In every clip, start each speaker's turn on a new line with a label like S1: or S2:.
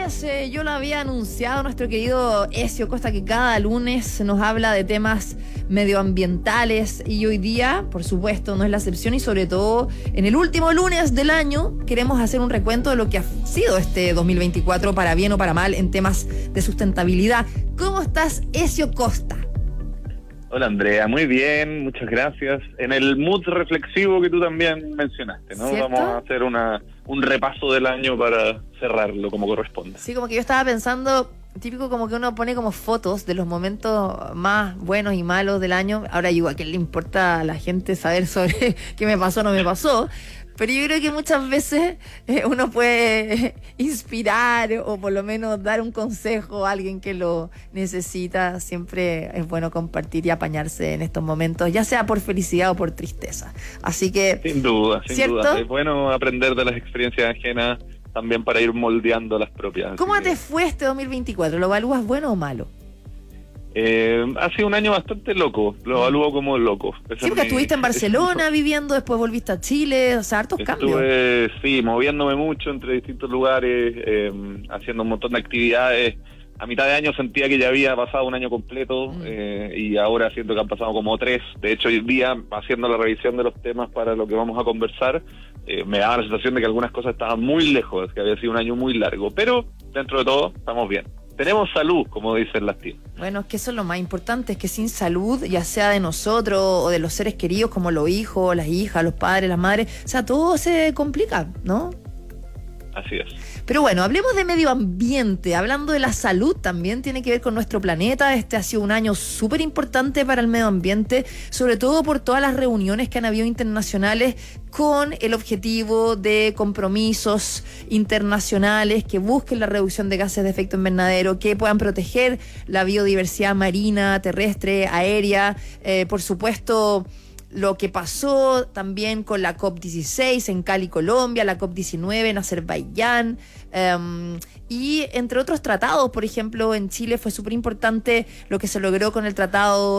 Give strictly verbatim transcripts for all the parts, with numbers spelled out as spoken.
S1: lunes, eh, yo lo había anunciado, nuestro querido Ezio Costa, que cada lunes nos habla de temas medioambientales, y hoy día, por supuesto, no es la excepción, y sobre todo en el último lunes del año queremos hacer un recuento de lo que ha sido este dos mil veinticuatro, para bien o para mal, en temas de sustentabilidad. ¿Cómo estás, Ezio Costa?
S2: Hola, Andrea, muy bien, muchas gracias. En el mood reflexivo que tú también mencionaste, ¿no?
S1: ¿Cierto?
S2: Vamos a hacer una un repaso del año para cerrarlo como corresponde.
S1: Sí, como que yo estaba pensando, típico como que uno pone como fotos de los momentos más buenos y malos del año. Ahora digo, ¿a quién le importa a la gente saber sobre qué me pasó o no me pasó? Pero yo creo que muchas veces eh, uno puede inspirar o por lo menos dar un consejo a alguien que lo necesita. Siempre es bueno compartir y apañarse en estos momentos, ya sea por felicidad o por tristeza. Así que...
S2: Sin duda, sin
S1: ¿cierto?
S2: duda. Es bueno aprender de las experiencias ajenas también para ir moldeando las propias.
S1: ¿Cómo
S2: Así
S1: te
S2: que,
S1: fue este dos mil veinticuatro? ¿Lo evalúas bueno o malo?
S2: eh, ha sido un año bastante loco, lo evalúo como loco. Esa
S1: Sí,
S2: es
S1: porque
S2: mi-
S1: estuviste en Barcelona
S2: es-
S1: viviendo, después volviste a Chile, o sea, hartos cambios.
S2: Estuve, sí, moviéndome mucho entre distintos lugares, eh, haciendo un montón de actividades. A mitad de año sentía que ya había pasado un año completo,
S1: Mm.
S2: eh, y ahora siento que han pasado como tres. De hecho, hoy día, haciendo la revisión de los temas para lo que vamos a conversar, eh, me daba la sensación de que algunas cosas estaban muy lejos, que había sido un año muy largo. Pero, dentro de todo, estamos bien. Tenemos salud, como dicen las tías.
S1: Bueno, es que eso es lo más importante, es que sin salud, ya sea de nosotros o de los seres queridos como los hijos, las hijas, los padres, las madres, o sea, todo se complica, ¿no?
S2: Así es.
S1: Pero bueno, hablemos de medio ambiente. Hablando de la salud, también tiene que ver con nuestro planeta. Este ha sido un año súper importante para el medio ambiente, sobre todo por todas las reuniones que han habido internacionales con el objetivo de compromisos internacionales que busquen la reducción de gases de efecto invernadero, que puedan proteger la biodiversidad marina, terrestre, aérea, eh, por supuesto... Lo que pasó también con la COP dieciséis en Cali, Colombia, la COP diecinueve en Azerbaiyán, um, y entre otros tratados. Por ejemplo, en Chile fue súper importante lo que se logró con el tratado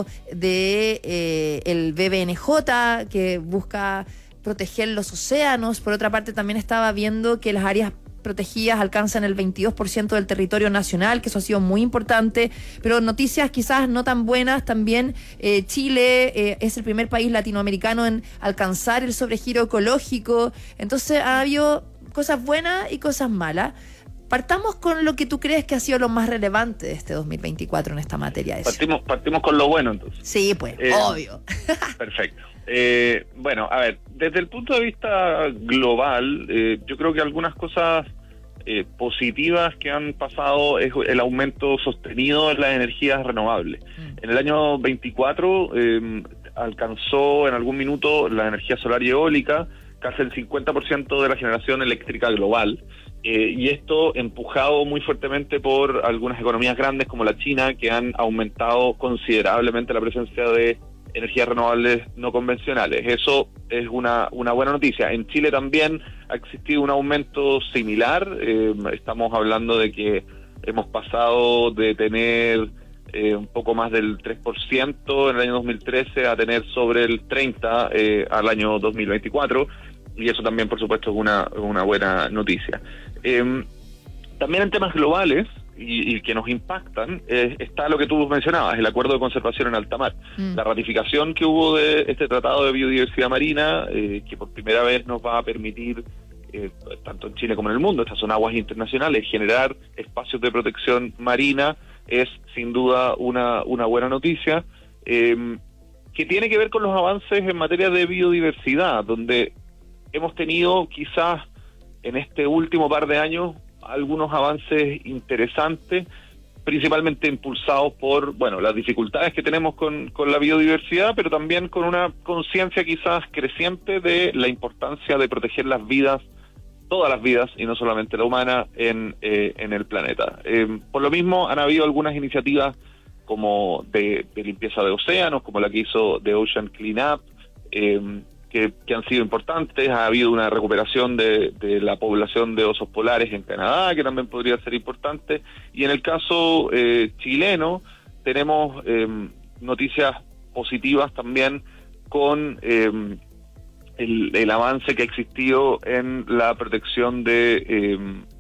S1: de eh, el B B N J, que busca proteger los océanos. Por otra parte, también estaba viendo que las áreas protegidas alcanzan el veintidós por ciento del territorio nacional, que eso ha sido muy importante, pero noticias quizás no tan buenas también. eh, Chile eh, es el primer país latinoamericano en alcanzar el sobregiro ecológico, entonces ha habido cosas buenas y cosas malas. Partamos con lo que tú crees que ha sido lo más relevante de este dos mil veinticuatro en esta materia.
S2: Partimos, partimos con lo bueno, entonces.
S1: Sí, pues,
S2: Eh,
S1: obvio.
S2: Perfecto. Eh, bueno, a ver, desde el punto de vista global, eh, yo creo que algunas cosas eh, positivas que han pasado es el aumento sostenido de las energías renovables.
S1: Mm.
S2: En el año veinticuatro eh, alcanzó en algún minuto la energía solar y eólica casi el cincuenta por ciento de la generación eléctrica global. Eh, y esto empujado muy fuertemente por algunas economías grandes como la China, que han aumentado considerablemente la presencia de energías renovables no convencionales. Eso es una, una buena noticia. En Chile también ha existido un aumento similar. Eh, estamos hablando de que hemos pasado de tener eh, un poco más del tres por ciento en el año dos mil trece a tener sobre el treinta por ciento eh, al año dos mil veinticuatro. Y eso también, por supuesto, es una, una buena noticia. Eh, también en temas globales y, y que nos impactan, eh, está lo que tú mencionabas, el acuerdo de conservación en alta mar. Mm. La ratificación que hubo de este tratado de biodiversidad marina, eh, que por primera vez nos va a permitir, eh, tanto en Chile como en el mundo, estas son aguas internacionales, generar espacios de protección marina, es sin duda una, una buena noticia, eh, que tiene que ver con los avances en materia de biodiversidad, donde hemos tenido quizás en este último par de años algunos avances interesantes, principalmente impulsados por, bueno, las dificultades que tenemos con, con la biodiversidad, pero también con una conciencia quizás creciente de la importancia de proteger las vidas, todas las vidas, y no solamente la humana, en, eh, en el planeta. Eh, por lo mismo, han habido algunas iniciativas como de, de limpieza de océanos, como la que hizo The Ocean Cleanup, eh, Que, que han sido importantes. Ha habido una recuperación de, de la población de osos polares en Canadá, que también podría ser importante. Y en el caso eh, chileno, tenemos eh, noticias positivas también con eh, el, el avance que ha existido en la protección de, eh,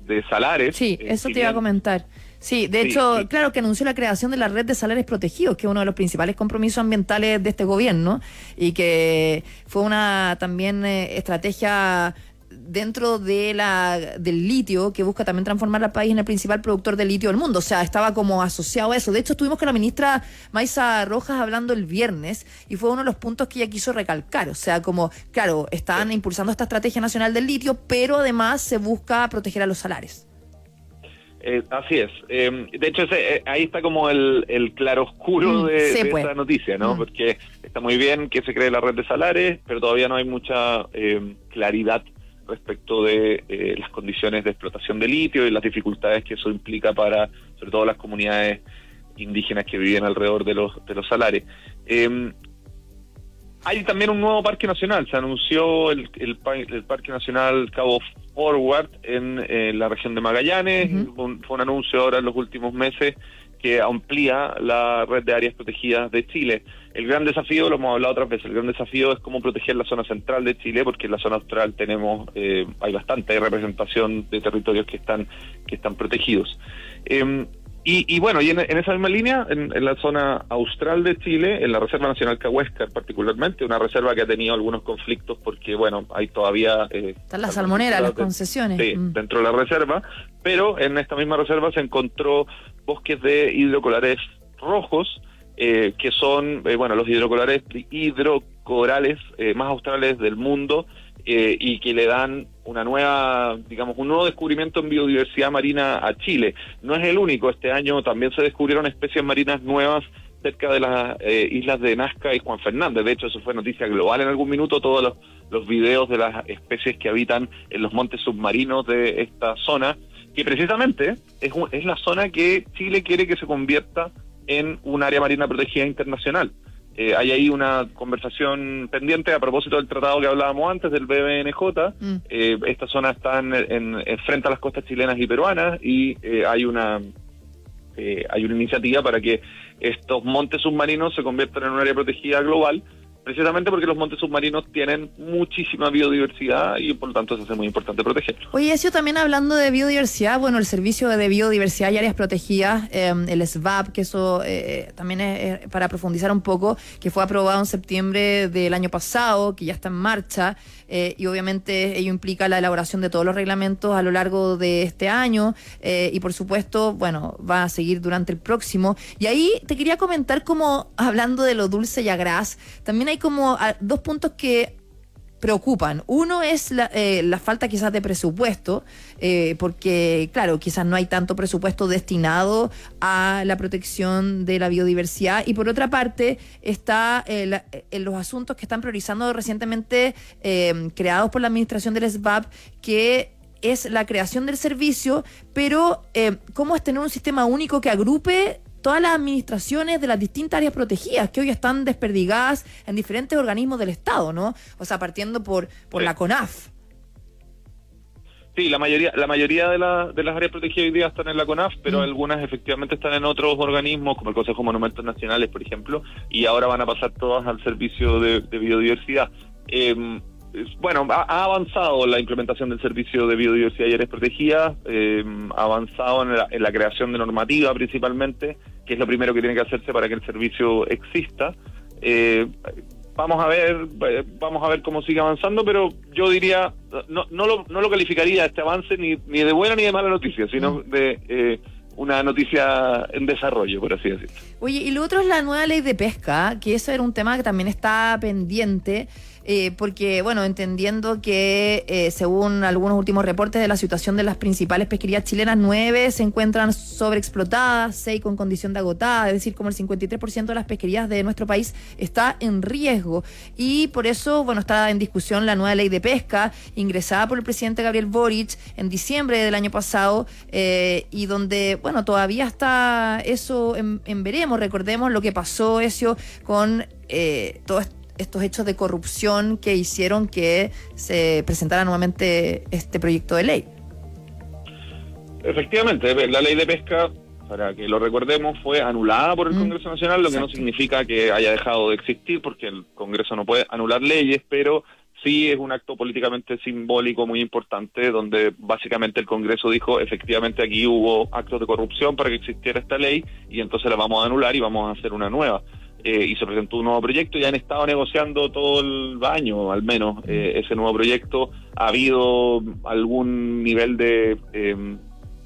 S2: de salares.
S1: Sí,
S2: eh,
S1: eso
S2: si
S1: te iba a
S2: bien-
S1: comentar. Sí, de
S2: Sí,
S1: hecho,
S2: sí.
S1: claro que anunció la creación de la red de salares protegidos, que es uno de los principales compromisos ambientales de este gobierno y que fue una también eh, estrategia dentro de la del litio que busca también transformar al país en el principal productor de litio del mundo. O sea, estaba como asociado a eso. De hecho, estuvimos con la ministra Maisa Rojas hablando el viernes y fue uno de los puntos que ella quiso recalcar. O sea, como, claro, están impulsando esta estrategia nacional del litio, pero además se busca proteger a los salares.
S2: Eh, así es. Eh, de hecho, ese, eh, ahí está como el, el claroscuro
S1: Mm,
S2: de,
S1: sí,
S2: de
S1: pues.
S2: esta noticia, ¿no?
S1: Mm.
S2: Porque está muy bien que se cree la red de salares, pero todavía no hay mucha eh, claridad respecto de eh, las condiciones de explotación de litio y las dificultades que eso implica para, sobre todo, las comunidades indígenas que viven alrededor de los de los salares. Eh, Hay también un nuevo parque nacional. Se anunció el, el, el Parque Nacional Cabo Forward en eh, la región de Magallanes. Uh-huh. un, fue un anuncio ahora en los últimos meses que amplía la red de áreas protegidas de Chile. El gran desafío, lo hemos hablado otras veces, el gran desafío es cómo proteger la zona central de Chile, porque en la zona austral tenemos, eh, hay bastante representación de territorios que están, que están protegidos. Eh, Y, y bueno, y en, en esa misma línea, en, en la zona austral de Chile, en la Reserva Nacional Cahuéscar particularmente, una reserva que ha tenido algunos conflictos porque, bueno, hay todavía... Eh,
S1: Están las salmoneras, las concesiones.
S2: Sí,
S1: mm.
S2: dentro de la reserva, pero en esta misma reserva se encontró bosques de hidrocolares rojos, eh, que son, eh, bueno, los hidrocolares hidrocorales eh, más australes del mundo, Eh, y que le dan una nueva, digamos, un nuevo descubrimiento en biodiversidad marina a Chile. No es el único, este año también se descubrieron especies marinas nuevas cerca de las eh, islas de Nazca y Juan Fernández. De hecho, eso fue noticia global en algún minuto, todos los, los videos de las especies que habitan en los montes submarinos de esta zona, que precisamente es, un, es la zona que Chile quiere que se convierta en un área marina protegida internacional. Eh, hay ahí una conversación pendiente a propósito del tratado que hablábamos antes del B B N J. Mm. Eh, esta zona está en, en, en frente a las costas chilenas y peruanas y eh, hay una eh, hay una iniciativa para que estos montes submarinos se conviertan en un área protegida global, precisamente porque los montes submarinos tienen muchísima biodiversidad y por lo tanto se hace muy importante protegerlos.
S1: Oye, Ezio, también hablando de biodiversidad, bueno, el Servicio de Biodiversidad y Áreas Protegidas, eh, el S V A P, que eso eh, también es, es para profundizar un poco, que fue aprobado en septiembre del año pasado, que ya está en marcha, eh, y obviamente ello implica la elaboración de todos los reglamentos a lo largo de este año, eh, y por supuesto, bueno, va a seguir durante el próximo. Y ahí te quería comentar, como hablando de lo dulce y agraz, también hay como a, dos puntos que preocupan. Uno es la, eh, la falta quizás de presupuesto, eh, porque claro, quizás no hay tanto presupuesto destinado a la protección de la biodiversidad, y por otra parte está eh, la, eh, los asuntos que están priorizando recientemente eh, creados por la administración del S V A P, que es la creación del servicio, pero eh, cómo es tener un sistema único que agrupe todas las administraciones de las distintas áreas protegidas que hoy están desperdigadas en diferentes organismos del Estado, ¿no? O sea, partiendo por, por la CONAF.
S2: Sí, la mayoría la mayoría de, la, de las áreas protegidas hoy día están en la CONAF, pero mm. algunas efectivamente están en otros organismos, como el Consejo de Monumentos Nacionales, por ejemplo, y ahora van a pasar todas al servicio de, de biodiversidad. Eh, Bueno, ha, ha avanzado la implementación del servicio de biodiversidad y áreas protegidas, eh, ha avanzado en la, en la creación de normativa principalmente, que es lo primero que tiene que hacerse para que el servicio exista. Eh, vamos a ver, vamos a ver cómo sigue avanzando, pero yo diría, no, no lo, no lo calificaría este avance ni, ni de buena ni de mala noticia, sino de eh, una noticia en desarrollo, por así decirlo.
S1: Oye, y lo otro es la nueva ley de pesca, que eso era un tema que también está pendiente. Eh, porque, bueno, entendiendo que eh, según algunos últimos reportes de la situación de las principales pesquerías chilenas, nueve se encuentran sobreexplotadas, seis con condición de agotada, es decir, como el cincuenta y tres por ciento de las pesquerías de nuestro país está en riesgo. Y por eso, bueno, está en discusión la nueva ley de pesca, ingresada por el presidente Gabriel Boric en diciembre del año pasado, eh, y donde, bueno, todavía está eso en, en veremos. Recordemos lo que pasó, eso, con eh, todo esto, estos hechos de corrupción que hicieron que se presentara nuevamente este proyecto de ley.
S2: Efectivamente, la ley de pesca, para que lo recordemos, fue anulada por el mm, Congreso Nacional, lo exacto. que no significa que haya dejado de existir, porque el Congreso no puede anular leyes, pero sí es un acto políticamente simbólico muy importante, donde básicamente el Congreso dijo, efectivamente aquí hubo actos de corrupción para que existiera esta ley, y entonces la vamos a anular y vamos a hacer una nueva. Eh, y se presentó un nuevo proyecto, y han estado negociando todo el año, al menos, eh, ese nuevo proyecto. Ha habido algún nivel de... Eh,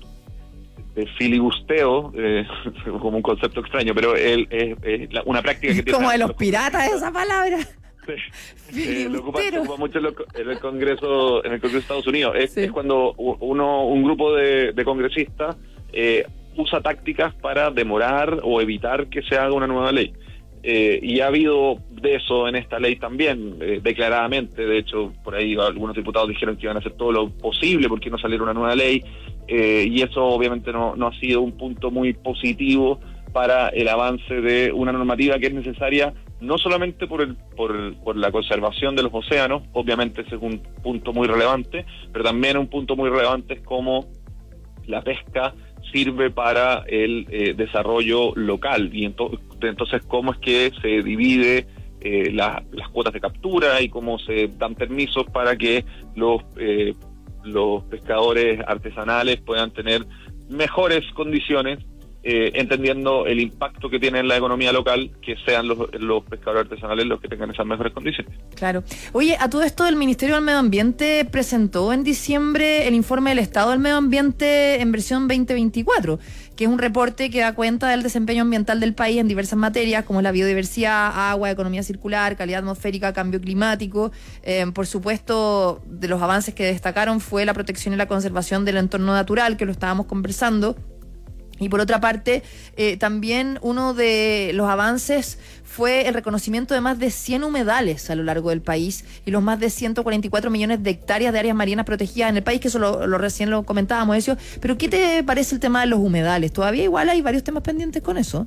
S2: de filibusteo, eh, como un concepto extraño, pero es, es, es la, una práctica que tiene...
S1: Como de los piratas esa palabra.
S2: Sí. Eh, lo ocupa, se ocupa mucho en el Congreso, en el Congreso de Estados Unidos. Es, sí. es cuando uno, un grupo de, de congresistas eh, usa tácticas para demorar o evitar que se haga una nueva ley. Eh, y ha habido de eso en esta ley también, eh, declaradamente. De hecho, por ahí algunos diputados dijeron que iban a hacer todo lo posible porque no saliera una nueva ley, eh, y eso obviamente no, no ha sido un punto muy positivo para el avance de una normativa que es necesaria no solamente por el, por, por la conservación de los océanos. Obviamente ese es un punto muy relevante, pero también un punto muy relevante es cómo la pesca sirve para el eh, desarrollo local, y ento- entonces cómo es que se divide eh, la, las cuotas de captura y cómo se dan permisos para que los eh, los pescadores artesanales puedan tener mejores condiciones, eh, entendiendo el impacto que tiene en la economía local, que sean los, los pescadores artesanales los que tengan esas mejores condiciones.
S1: Claro. Oye, a todo esto, el Ministerio del Medio Ambiente presentó en diciembre el informe del Estado del Medio Ambiente en versión veinte veinticuatro, que es un reporte que da cuenta del desempeño ambiental del país en diversas materias, como la biodiversidad, agua, economía circular, calidad atmosférica, cambio climático. Eh, por supuesto, de los avances que destacaron fue la protección y la conservación del entorno natural, que lo estábamos conversando. Y por otra parte, eh, también uno de los avances fue el reconocimiento de más de cien humedales a lo largo del país y los más de ciento cuarenta y cuatro millones de hectáreas de áreas marinas protegidas en el país, que eso lo, lo recién lo comentábamos, eso. Pero ¿qué te parece el tema de los humedales? Todavía igual hay varios temas pendientes con eso.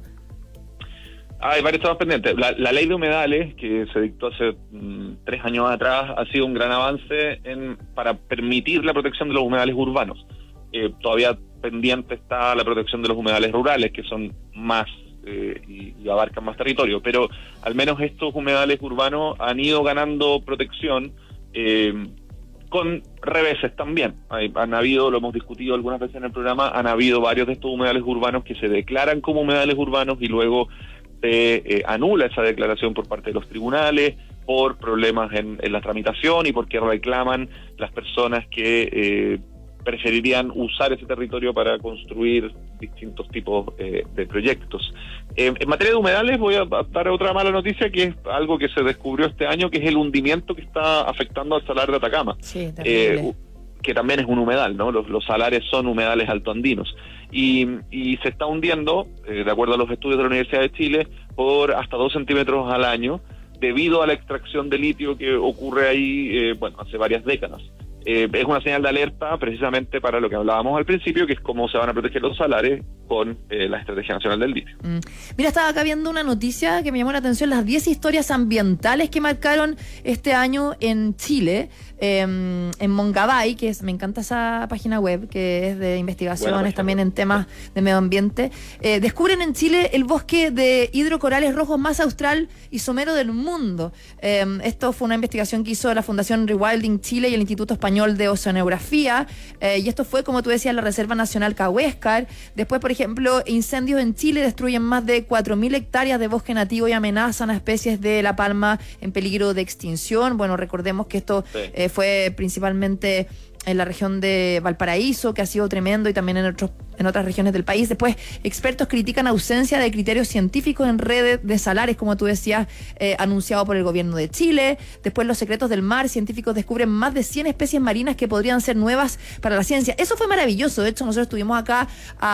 S2: Hay varios temas pendientes. La, la ley de humedales, que se dictó hace mmm, tres años atrás, ha sido un gran avance en, para permitir la protección de los humedales urbanos. Eh, todavía pendiente está la protección de los humedales rurales, que son más eh, y, y abarcan más territorio, pero al menos estos humedales urbanos han ido ganando protección, eh, con reveses también. Hay, han habido, lo hemos discutido algunas veces en el programa, han habido varios de estos humedales urbanos que se declaran como humedales urbanos y luego se eh, anula esa declaración por parte de los tribunales por problemas en, en la tramitación y porque reclaman las personas que eh, preferirían usar ese territorio para construir distintos tipos eh, de proyectos. Eh, en materia de humedales voy a dar otra mala noticia, que es algo que se descubrió este año, que es el hundimiento que está afectando al salar de Atacama.
S1: Sí, terrible.
S2: Eh, que también es un humedal, ¿no? Los, los salares son humedales altoandinos. Y, y se está hundiendo, eh, de acuerdo a los estudios de la Universidad de Chile, por hasta dos centímetros al año, debido a la extracción de litio que ocurre ahí, eh, bueno, hace varias décadas. Eh, es una señal de alerta precisamente para lo que hablábamos al principio, que es cómo se van a proteger los salares con eh, la Estrategia Nacional del Litio.
S1: Mm. Mira, estaba acá viendo una noticia que me llamó la atención, las diez historias ambientales que marcaron este año en Chile, eh, en Mongabay, que es, me encanta esa página web, que es de investigaciones bueno, también en temas de medio ambiente. Eh, descubren en Chile el bosque de hidrocorales rojos más austral y somero del mundo. Eh, esto fue una investigación que hizo la Fundación Rewilding Chile y el Instituto Español de Oceanografía, eh, y esto fue, como tú decías, la Reserva Nacional Cahuéscar. Después, por ejemplo, incendios en Chile destruyen más de cuatro mil hectáreas de bosque nativo y amenazan a especies de la palma en peligro de extinción. Bueno, recordemos que esto sí. eh, fue principalmente en la región de Valparaíso, que ha sido tremendo, y también en otros en otras regiones del país. Después, expertos critican ausencia de criterios científicos en redes de salares, como tú decías, eh, anunciado por el gobierno de Chile. Después, los secretos del mar, científicos descubren más de cien especies marinas que podrían ser nuevas para la ciencia. Eso fue maravilloso. De hecho, nosotros tuvimos acá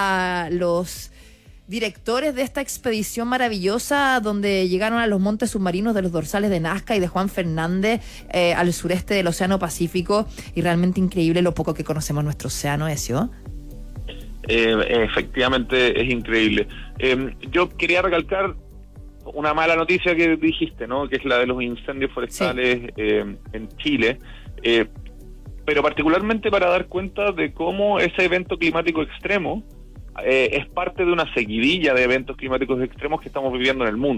S1: a los directores de esta expedición maravillosa, donde llegaron a los montes submarinos de los dorsales de Nazca y de Juan Fernández, eh, al sureste del Océano Pacífico, y realmente increíble lo poco que conocemos nuestro océano, ¿eso?
S2: Eh, efectivamente es increíble. Eh, yo quería recalcar una mala noticia que dijiste, ¿no? Que es la de los incendios forestales, sí. eh, en Chile, eh, pero particularmente para dar cuenta de cómo ese evento climático extremo Eh, es parte de una seguidilla de eventos climáticos extremos que estamos viviendo en el mundo.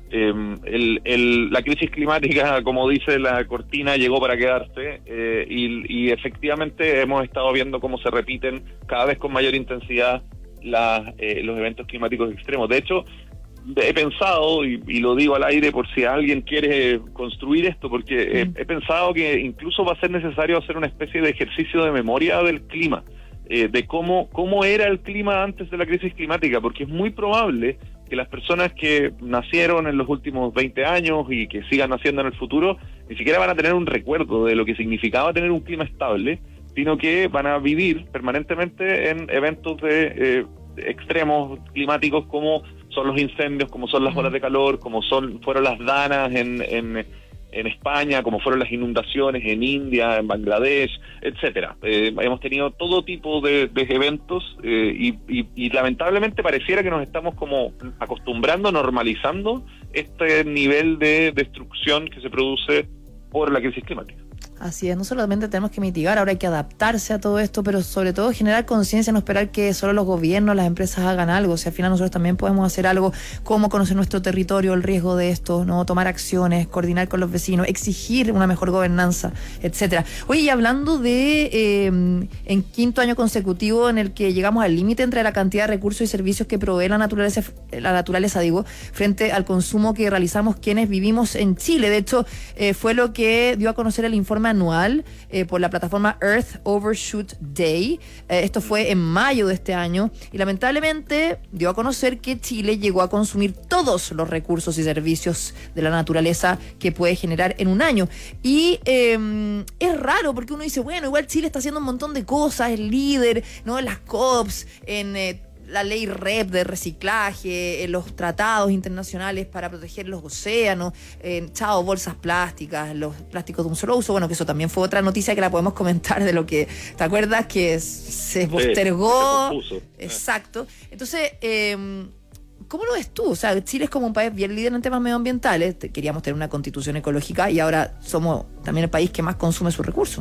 S2: Eh, el, el, la crisis climática, como dice la cortina, llegó para quedarse eh, y, y efectivamente hemos estado viendo cómo se repiten cada vez con mayor intensidad las, eh, los eventos climáticos extremos. De hecho, he pensado, y, y lo digo al aire por si alguien quiere construir esto, porque mm. he, he pensado que incluso va a ser necesario hacer una especie de ejercicio de memoria del clima, eh, de cómo, cómo era el clima antes de la crisis climática, porque es muy probable que las personas que nacieron en los últimos veinte años y que sigan naciendo en el futuro, ni siquiera van a tener un recuerdo de lo que significaba tener un clima estable, sino que van a vivir permanentemente en eventos de eh, extremos climáticos como son los incendios, como son las olas de calor, como son fueron las danas en, en, en España, como fueron las inundaciones en India, en Bangladesh, etcétera. Eh, hemos tenido todo tipo de, de eventos eh, y, y, y lamentablemente pareciera que nos estamos como acostumbrando, normalizando este nivel de destrucción que se produce por la crisis climática.
S1: Así es, no solamente tenemos que mitigar, ahora hay que adaptarse a todo esto, pero sobre todo generar conciencia, no esperar que solo los gobiernos, las empresas hagan algo. O sea, al final nosotros también podemos hacer algo, como conocer nuestro territorio, el riesgo de esto, no tomar acciones, coordinar con los vecinos, exigir una mejor gobernanza, etcétera. Oye, y hablando de eh, en quinto año consecutivo en el que llegamos al límite entre la cantidad de recursos y servicios que provee la naturaleza, la naturaleza digo, frente al consumo que realizamos quienes vivimos en Chile. De hecho, eh, fue lo que dio a conocer el informe anual eh, por la plataforma Earth Overshoot Day. Eh, esto fue en mayo de este año y lamentablemente dio a conocer que Chile llegó a consumir todos los recursos y servicios de la naturaleza que puede generar en un año. Y eh, es raro porque uno dice, bueno, igual Chile está haciendo un montón de cosas, es líder, ¿no? En las COPs, en eh, la ley R E P de reciclaje, en los tratados internacionales para proteger los océanos, en chao, bolsas plásticas, los plásticos de un solo uso, bueno, que eso también fue otra noticia que la podemos comentar de lo que, ¿te acuerdas? Que se postergó. Sí, se Exacto. Entonces, eh, ¿cómo lo ves tú? O sea, Chile es como un país bien líder en temas medioambientales, queríamos tener una constitución ecológica y ahora somos también el país que más consume sus recursos.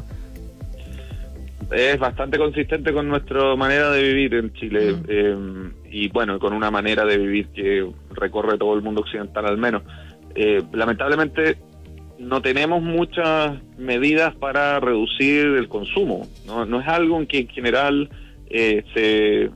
S2: Es bastante consistente con nuestra manera de vivir en Chile mm. eh, y bueno, con una manera de vivir que recorre todo el mundo occidental al menos. Eh, lamentablemente no tenemos muchas medidas para reducir el consumo, no, no es algo en que en general eh, se...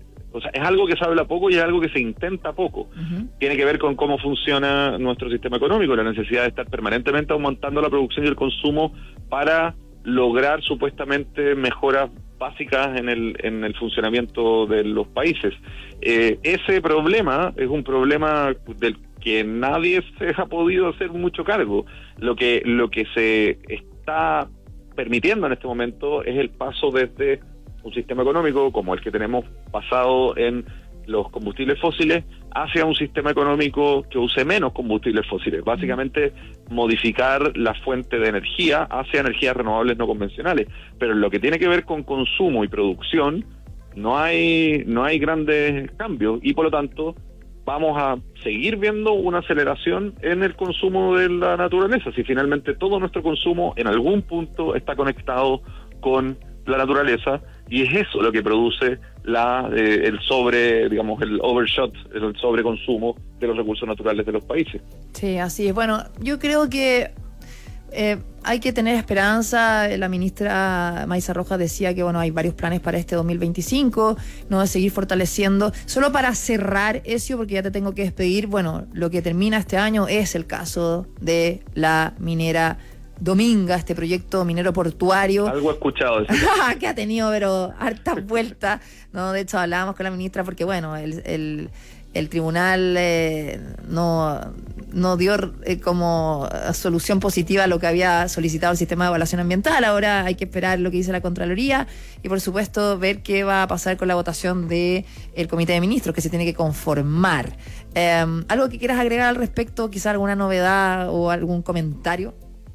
S2: O sea, es algo que se habla poco y es algo que se intenta poco. Uh-huh. Tiene que ver con cómo funciona nuestro sistema económico, la necesidad de estar permanentemente aumentando la producción y el consumo para lograr supuestamente mejoras básicas en el en el funcionamiento de los países. Eh, ese problema es un problema del que nadie se ha podido hacer mucho cargo. Lo que lo que se está permitiendo en este momento es el paso desde un sistema económico como el que tenemos basado en los combustibles fósiles hacia un sistema económico que use menos combustibles fósiles. Básicamente modificar la fuente de energía hacia energías renovables no convencionales. Pero en lo que tiene que ver con consumo y producción no hay no hay grandes cambios y por lo tanto vamos a seguir viendo una aceleración en el consumo de la naturaleza. Si finalmente todo nuestro consumo en algún punto está conectado con la naturaleza y es eso lo que produce la eh, el sobre, digamos, el overshot, el sobreconsumo de los recursos naturales de los países. Sí,
S1: así es. Bueno, yo creo que eh, hay que tener esperanza. La ministra Maysa Rojas decía que bueno, hay varios planes para este dos mil veinticinco, no de seguir fortaleciendo. Solo para cerrar eso, porque ya te tengo que despedir, bueno, lo que termina este año es el caso de la minera Dominga, este proyecto minero portuario.
S2: Algo he escuchado.
S1: Que ha tenido, pero hartas vueltas, ¿no? De hecho, hablábamos con la ministra porque, bueno, el, el, el tribunal eh, no, no dio eh, como solución positiva a lo que había solicitado el sistema de evaluación ambiental. Ahora hay que esperar lo que dice la Contraloría y, por supuesto, ver qué va a pasar con la votación del Comité de Ministros, que se tiene que conformar. Eh, ¿Algo que quieras agregar al respecto? Quizá alguna novedad o algún comentario.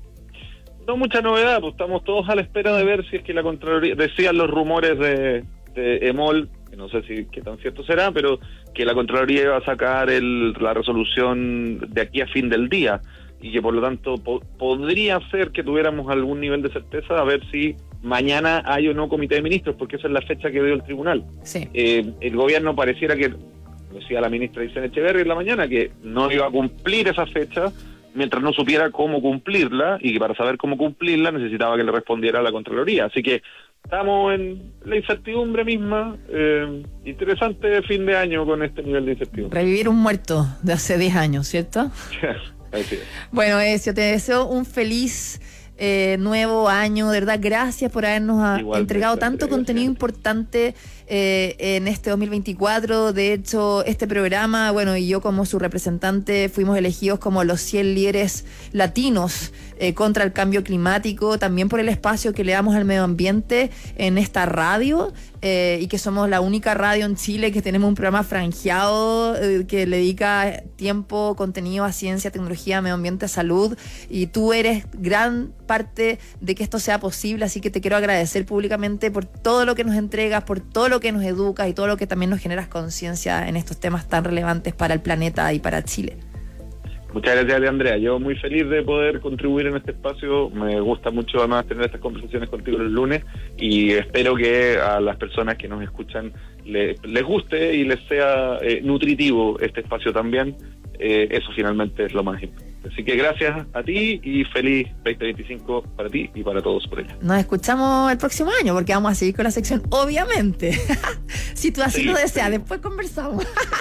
S2: No mucha novedad, pues estamos todos a la espera de ver si es que la Contraloría, decían los rumores de, de EMOL, que no sé si qué tan cierto será, pero que la Contraloría iba a sacar el, la resolución de aquí a fin del día y que por lo tanto po- podría ser que tuviéramos algún nivel de certeza a ver si mañana hay o no comité de ministros, porque esa es la fecha que dio el tribunal.
S1: Sí.
S2: Eh, el gobierno pareciera que decía la ministra Isabel Echeverri en la mañana, que no iba a cumplir esa fecha mientras no supiera cómo cumplirla, y que para saber cómo cumplirla necesitaba que le respondiera a la Contraloría. Así que estamos en la incertidumbre misma. Eh, interesante fin de año con este nivel de incertidumbre.
S1: Revivir un muerto de hace diez años, ¿cierto?
S2: Así es.
S1: Bueno, Ezio, te deseo un feliz eh, nuevo año, de verdad, gracias por habernos a, entregado tanto contenido importante eh, en este dos mil veinticuatro. De hecho, este programa, bueno, y yo como su representante fuimos elegidos como los cien líderes latinos eh, contra el cambio climático, también por el espacio que le damos al medio ambiente en esta radio, eh, y que somos la única radio en Chile que tenemos un programa franjeado eh, que le dedica tiempo, contenido a ciencia, tecnología, medio ambiente, salud, y tú eres gran parte de que esto sea posible, así que te quiero agradecer públicamente por todo lo que nos entregas, por todo lo que nos educas y todo lo que también nos generas conciencia en estos temas tan relevantes para el planeta y para Chile.
S2: Muchas gracias, Andrea. Yo muy feliz de poder contribuir en este espacio. Me gusta mucho además tener estas conversaciones contigo los lunes, y espero que a las personas que nos escuchan les, les guste y les sea eh, nutritivo este espacio también. Eh, eso finalmente es lo más importante. Así que gracias a ti y feliz veinte veinticinco para ti y para todos por ella.
S1: Nos escuchamos el próximo año porque vamos a seguir con la sección, obviamente. Si tú así sí, lo deseas, sí. Después conversamos.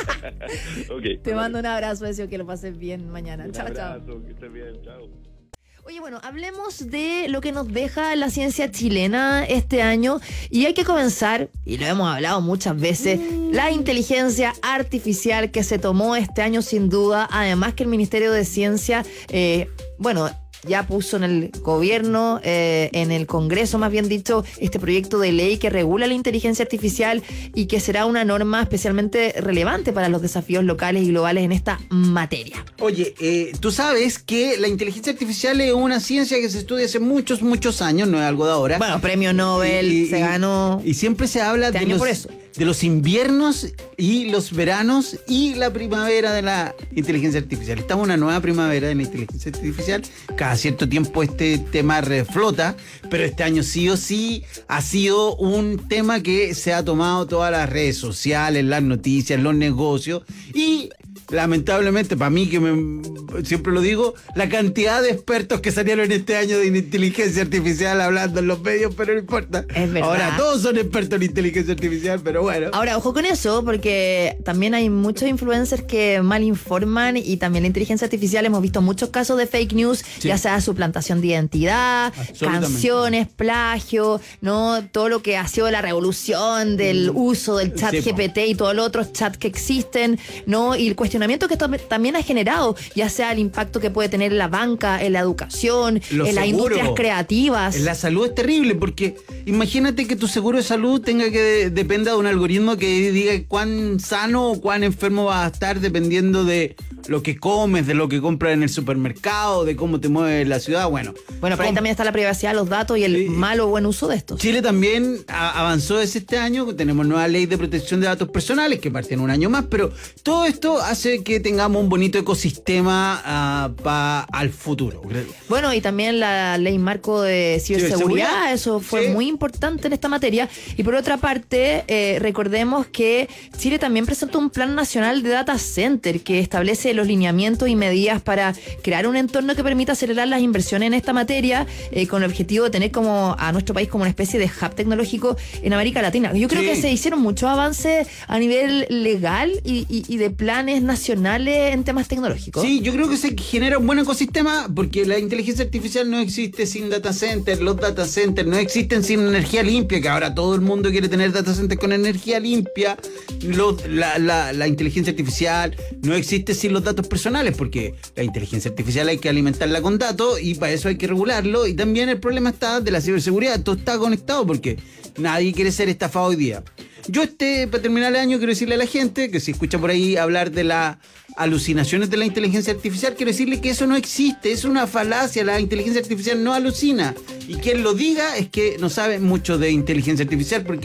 S1: Okay, te mando un abrazo, deseo que lo pases bien mañana. Un chao, abrazo, chao. Que estés bien, chao. Oye, bueno, hablemos de lo que nos deja la ciencia chilena este año, y hay que comenzar, y lo hemos hablado muchas veces, la inteligencia artificial que se tomó este año sin duda, además que el Ministerio de Ciencia, eh, bueno... ya puso en el gobierno, eh, en el Congreso más bien dicho, este proyecto de ley que regula la inteligencia artificial y que será una norma especialmente relevante para los desafíos locales y globales en esta materia.
S3: Oye, eh, tú sabes que la inteligencia artificial es una ciencia que se estudia hace muchos, muchos años, no es algo de ahora.
S1: Bueno, premio Nobel, y, se y, ganó.
S3: Y siempre se habla
S1: este
S3: de los,
S1: por eso.
S3: de los inviernos y los veranos y la primavera de la inteligencia artificial. Estamos en una nueva primavera de la inteligencia artificial. Cada cierto tiempo este tema reflota, pero este año sí o sí ha sido un tema que se ha tomado todas las redes sociales, las noticias, los negocios, y lamentablemente para mí, que me, siempre lo digo, la cantidad de expertos que salieron este año de inteligencia artificial hablando en los medios, pero no importa.
S1: Es verdad.
S3: Ahora todos son expertos en inteligencia artificial, pero bueno.
S1: Ahora, ojo con eso, porque también hay muchos influencers que mal informan, y también la inteligencia artificial, hemos visto muchos casos de fake news, sí. Ya sea suplantación de identidad, canciones, plagio, ¿no? Todo lo que ha sido la revolución del mm. uso del chat sí, G P T y todos los otros chats que existen, ¿no? Y el cuestionamiento que esto también ha generado, ya sea el impacto que puede tener en la banca, en la educación,
S3: Lo
S1: en seguro. Las industrias creativas.
S3: En la salud es terrible, porque imagínate que tu seguro de salud tenga que de, dependa de un algoritmo que diga cuán sano o cuán enfermo vas a estar dependiendo de lo que comes, de lo que compras en el supermercado, de cómo te mueves la ciudad. Bueno,
S1: bueno, pero ahí también está la privacidad, los datos y el sí. mal o buen uso de estos.
S3: Chile también a, avanzó desde este año, tenemos nueva ley de protección de datos personales que parte en un año más, pero todo esto hace que tengamos un bonito ecosistema uh, para al futuro.
S1: Bueno, y también la ley marco de ciberseguridad, ¿Ciberseguridad? Eso fue sí. muy importante en esta materia. Y por otra parte, eh, recordemos que Chile también presentó un plan nacional de data center que establece los lineamientos y medidas para crear un entorno que permita acelerar las inversiones en esta materia, eh, con el objetivo de tener como a nuestro país como una especie de hub tecnológico en América Latina. Yo creo sí. que se hicieron muchos avances a nivel legal y, y, y de planes nacionales en temas tecnológicos.
S3: Sí, yo creo que se genera un buen ecosistema, porque la inteligencia artificial no existe sin data centers, los data centers no existen sin energía limpia, que ahora todo el mundo quiere tener data centers con energía limpia. Los, la, la, la inteligencia artificial no existe sin los datos personales, porque la inteligencia artificial hay que alimentarla con datos y para eso hay que regularlo. Y también el problema está de la ciberseguridad, todo está conectado porque nadie quiere ser estafado hoy día. Yo este, para terminar el año, quiero decirle a la gente que si escucha por ahí hablar de las alucinaciones de la inteligencia artificial, quiero decirle que eso no existe, es una falacia, la inteligencia artificial no alucina. Y quien lo diga es que no sabe mucho de inteligencia artificial, porque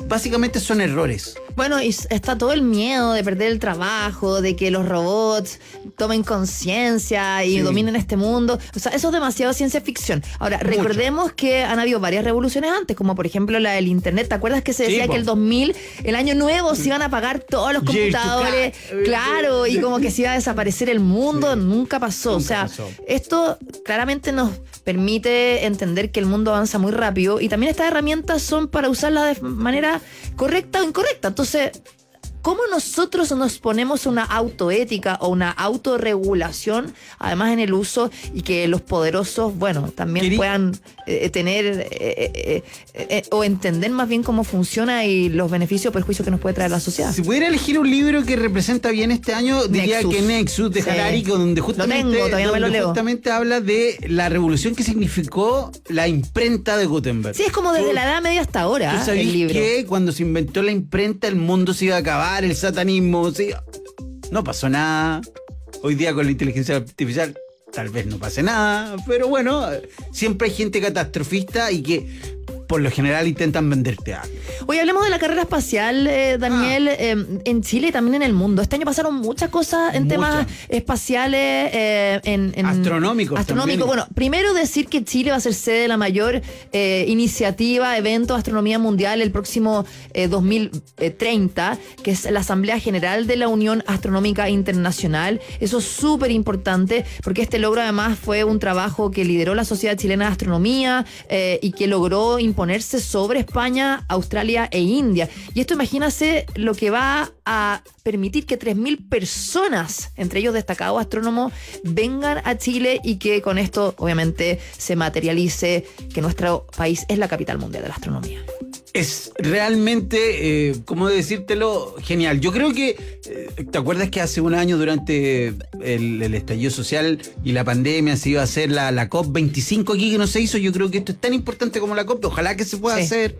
S3: básicamente son errores.
S1: Bueno, y está todo el miedo de perder el trabajo, de que los robots tomen conciencia y
S3: Sí.
S1: dominen este mundo. O sea, eso es demasiado ciencia ficción. Ahora,
S3: Mucho.
S1: recordemos que han habido varias revoluciones antes, como por ejemplo la del internet. ¿Te acuerdas que se
S3: Sí,
S1: decía
S3: po.
S1: que el dos mil, el año nuevo, se iban a apagar todos los
S3: Year to
S1: computadores?
S3: come.
S1: Claro, y como que se iba a desaparecer el mundo.
S3: Sí.
S1: Nunca pasó.
S3: Nunca
S1: o sea,
S3: pasó.
S1: esto claramente nos permite entender que el mundo avanza muy rápido y también estas herramientas son para usarlas de manera correcta o incorrecta. Entonces, ¿cómo nosotros nos ponemos una autoética o una autorregulación, además en el uso, y que los poderosos, bueno, también
S3: Querí-
S1: puedan eh, tener eh, eh, eh, eh, o entender más bien cómo funciona y los beneficios o perjuicios que nos puede traer la sociedad?
S3: Si pudiera elegir un libro que representa bien este año, diría
S1: Nexus.
S3: que Nexus de
S1: Sí.
S3: Harari, donde justamente,
S1: tengo, todavía no me lo
S3: donde
S1: leo.
S3: justamente habla de la revolución que significó la imprenta de Gutenberg.
S1: Sí, es como desde
S3: Tú-
S1: la Edad Media hasta ahora,
S3: ¿Tú
S1: el
S3: sabías
S1: libro.
S3: que cuando se inventó la imprenta el mundo se iba a acabar, el satanismo, se iba- no pasó nada? Hoy día con la inteligencia artificial tal vez no pase nada, pero bueno, siempre hay gente catastrofista y que por lo general intentan venderte algo.
S1: Hoy hablemos de la carrera espacial, eh, Daniel,
S3: Ah.
S1: eh, en Chile y también en el mundo. Este año pasaron muchas cosas en
S3: Muchas.
S1: temas espaciales. Eh, en, en-
S3: Astronómicos
S1: Astronómico.
S3: también.
S1: Bueno, primero decir que Chile va a ser sede de la mayor eh, iniciativa, evento de astronomía mundial el próximo eh, dos mil treinta, que es la Asamblea General de la Unión Astronómica Internacional. Eso es súper importante porque este logro además fue un trabajo que lideró la Sociedad Chilena de Astronomía eh, y que logró imponerse sobre España, Australia e India. Y esto, imagínase lo que va a permitir que tres mil personas, entre ellos destacados astrónomos, vengan a Chile y que con esto obviamente se materialice que nuestro país es la capital mundial de la astronomía.
S3: Es realmente, eh, ¿cómo decírtelo? Genial. Yo creo que, eh, ¿te acuerdas que hace un año durante el, el estallido social y la pandemia se iba a hacer la, la COP veinticinco aquí que no se hizo? Yo creo que esto es tan importante como la COP, ojalá que se pueda
S1: Sí.
S3: hacer.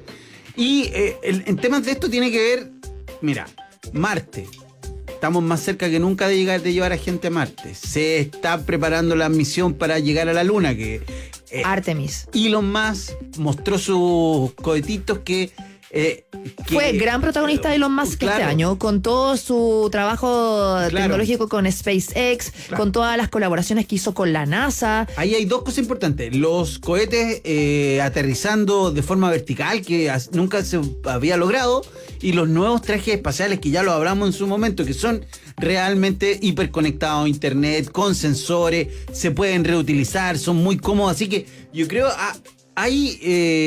S3: Y eh, el- en temas de esto tiene que ver, mira, Marte. Estamos más cerca que nunca de llegar de llevar a gente a Marte. Se está preparando la misión para llegar a la Luna, que eh,
S1: Artemis.
S3: Elon Musk mostró sus cohetitos que, eh, que-
S1: Fue gran protagonista de Elon Musk
S3: Claro.
S1: este año, con todo su trabajo
S3: Claro.
S1: tecnológico con SpaceX,
S3: Claro.
S1: con todas las colaboraciones que hizo con la NASA.
S3: Ahí hay dos cosas importantes. Los cohetes eh, aterrizando de forma vertical, que as- nunca se había logrado, y los nuevos trajes espaciales, que ya lo hablamos en su momento, que son realmente hiperconectados a internet, con sensores, se pueden reutilizar, son muy cómodos. Así que yo creo ah, hay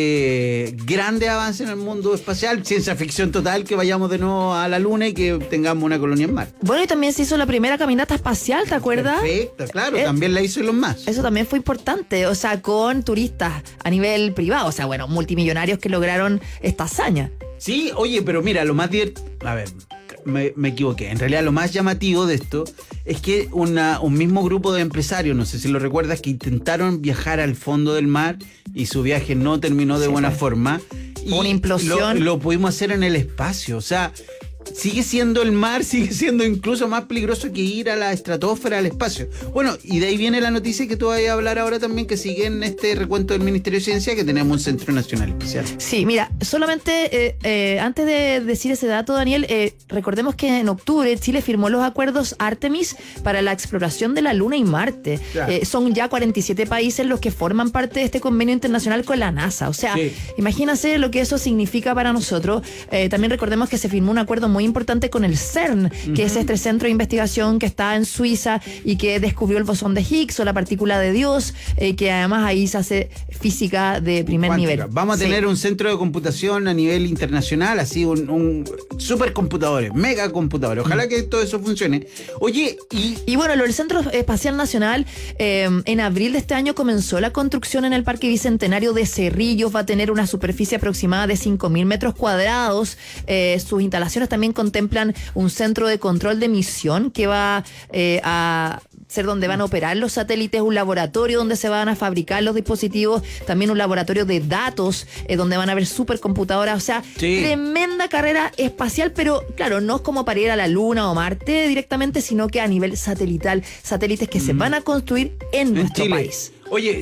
S3: eh, grandes avances en el mundo espacial, ciencia ficción total, que vayamos de nuevo a la Luna y que tengamos una colonia en Marte.
S1: Bueno, y también se hizo la primera caminata espacial, ¿te acuerdas?
S3: Perfecto, claro,
S1: Eh,
S3: también la hizo Elon Musk.
S1: Eso también fue importante, o sea, con turistas a nivel privado, o sea, bueno, multimillonarios que lograron esta hazaña.
S3: Sí, oye, pero mira, lo más divertido... A ver, me, me equivoqué. En realidad lo más llamativo de esto es que una, un mismo grupo de empresarios, no sé si lo recuerdas, que intentaron viajar al fondo del mar y su viaje no terminó de
S1: Sí,
S3: buena
S1: fue.
S3: forma. Y
S1: Una implosión.
S3: Lo, lo pudimos hacer en el espacio, o sea... Sigue siendo el mar, sigue siendo incluso más peligroso que ir a la estratosfera, al espacio. Bueno, y de ahí viene la noticia que tú vas a hablar ahora también, que sigue en este recuento del Ministerio de Ciencia, que tenemos un Centro Nacional Espacial.
S1: Sí, mira, solamente eh, eh, antes de decir ese dato, Daniel, eh, recordemos que en octubre Chile firmó los acuerdos Artemis para la exploración de la Luna y Marte.
S3: Claro.
S1: Eh, son ya cuarenta y siete países los que forman parte de este convenio internacional con la NASA. O sea,
S3: Sí.
S1: imagínense lo que eso significa para nosotros. Eh, también recordemos que se firmó un acuerdo muy importante con el CERN, que es este centro de investigación que está en Suiza y que descubrió el bosón de Higgs o la partícula de Dios, eh, que además ahí se hace física de primer
S3: Cuántica.
S1: nivel.
S3: Vamos a
S1: Sí.
S3: tener un centro de computación a nivel internacional, así un, un supercomputadores, megacomputadores. Ojalá que todo eso funcione. Oye, y
S1: Y bueno, el Centro Espacial Nacional eh, en abril de este año comenzó la construcción en el Parque Bicentenario de Cerrillos. Va a tener una superficie aproximada de cinco mil metros cuadrados. Eh, sus instalaciones también contemplan un centro de control de misión que va eh, a ser donde van a operar los satélites, un laboratorio donde se van a fabricar los dispositivos, también un laboratorio de datos eh, donde van a haber supercomputadoras. O sea,
S3: Sí.
S1: tremenda carrera espacial, pero claro, no es como para ir a la Luna o Marte directamente, sino que a nivel satelital, satélites que se van a construir en
S3: en
S1: nuestro
S3: Chile.
S1: país.
S3: Oye, s-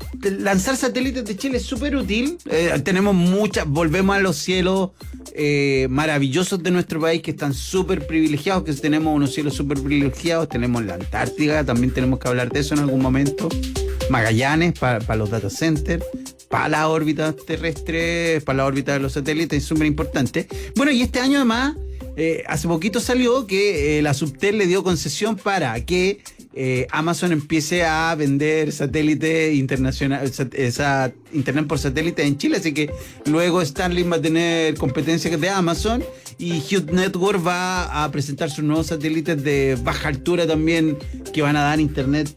S3: lanzar satélites de Chile es súper útil. Eh, tenemos muchas, volvemos a los cielos eh, maravillosos de nuestro país que están súper privilegiados, que tenemos unos cielos súper privilegiados. Tenemos la Antártida, también tenemos que hablar de eso en algún momento. Magallanes para pa los data centers, para la órbita terrestre, para la órbita de los satélites, es súper importante. Bueno, y este año además, eh, hace poquito salió que eh, la Subtel le dio concesión para que eh, Amazon empiece a vender satélite internacional, sat, esa, internet por satélite en Chile, así que luego Starlink va a tener competencia de Amazon y Hughes Network va a presentar sus nuevos satélites de baja altura también que van a dar internet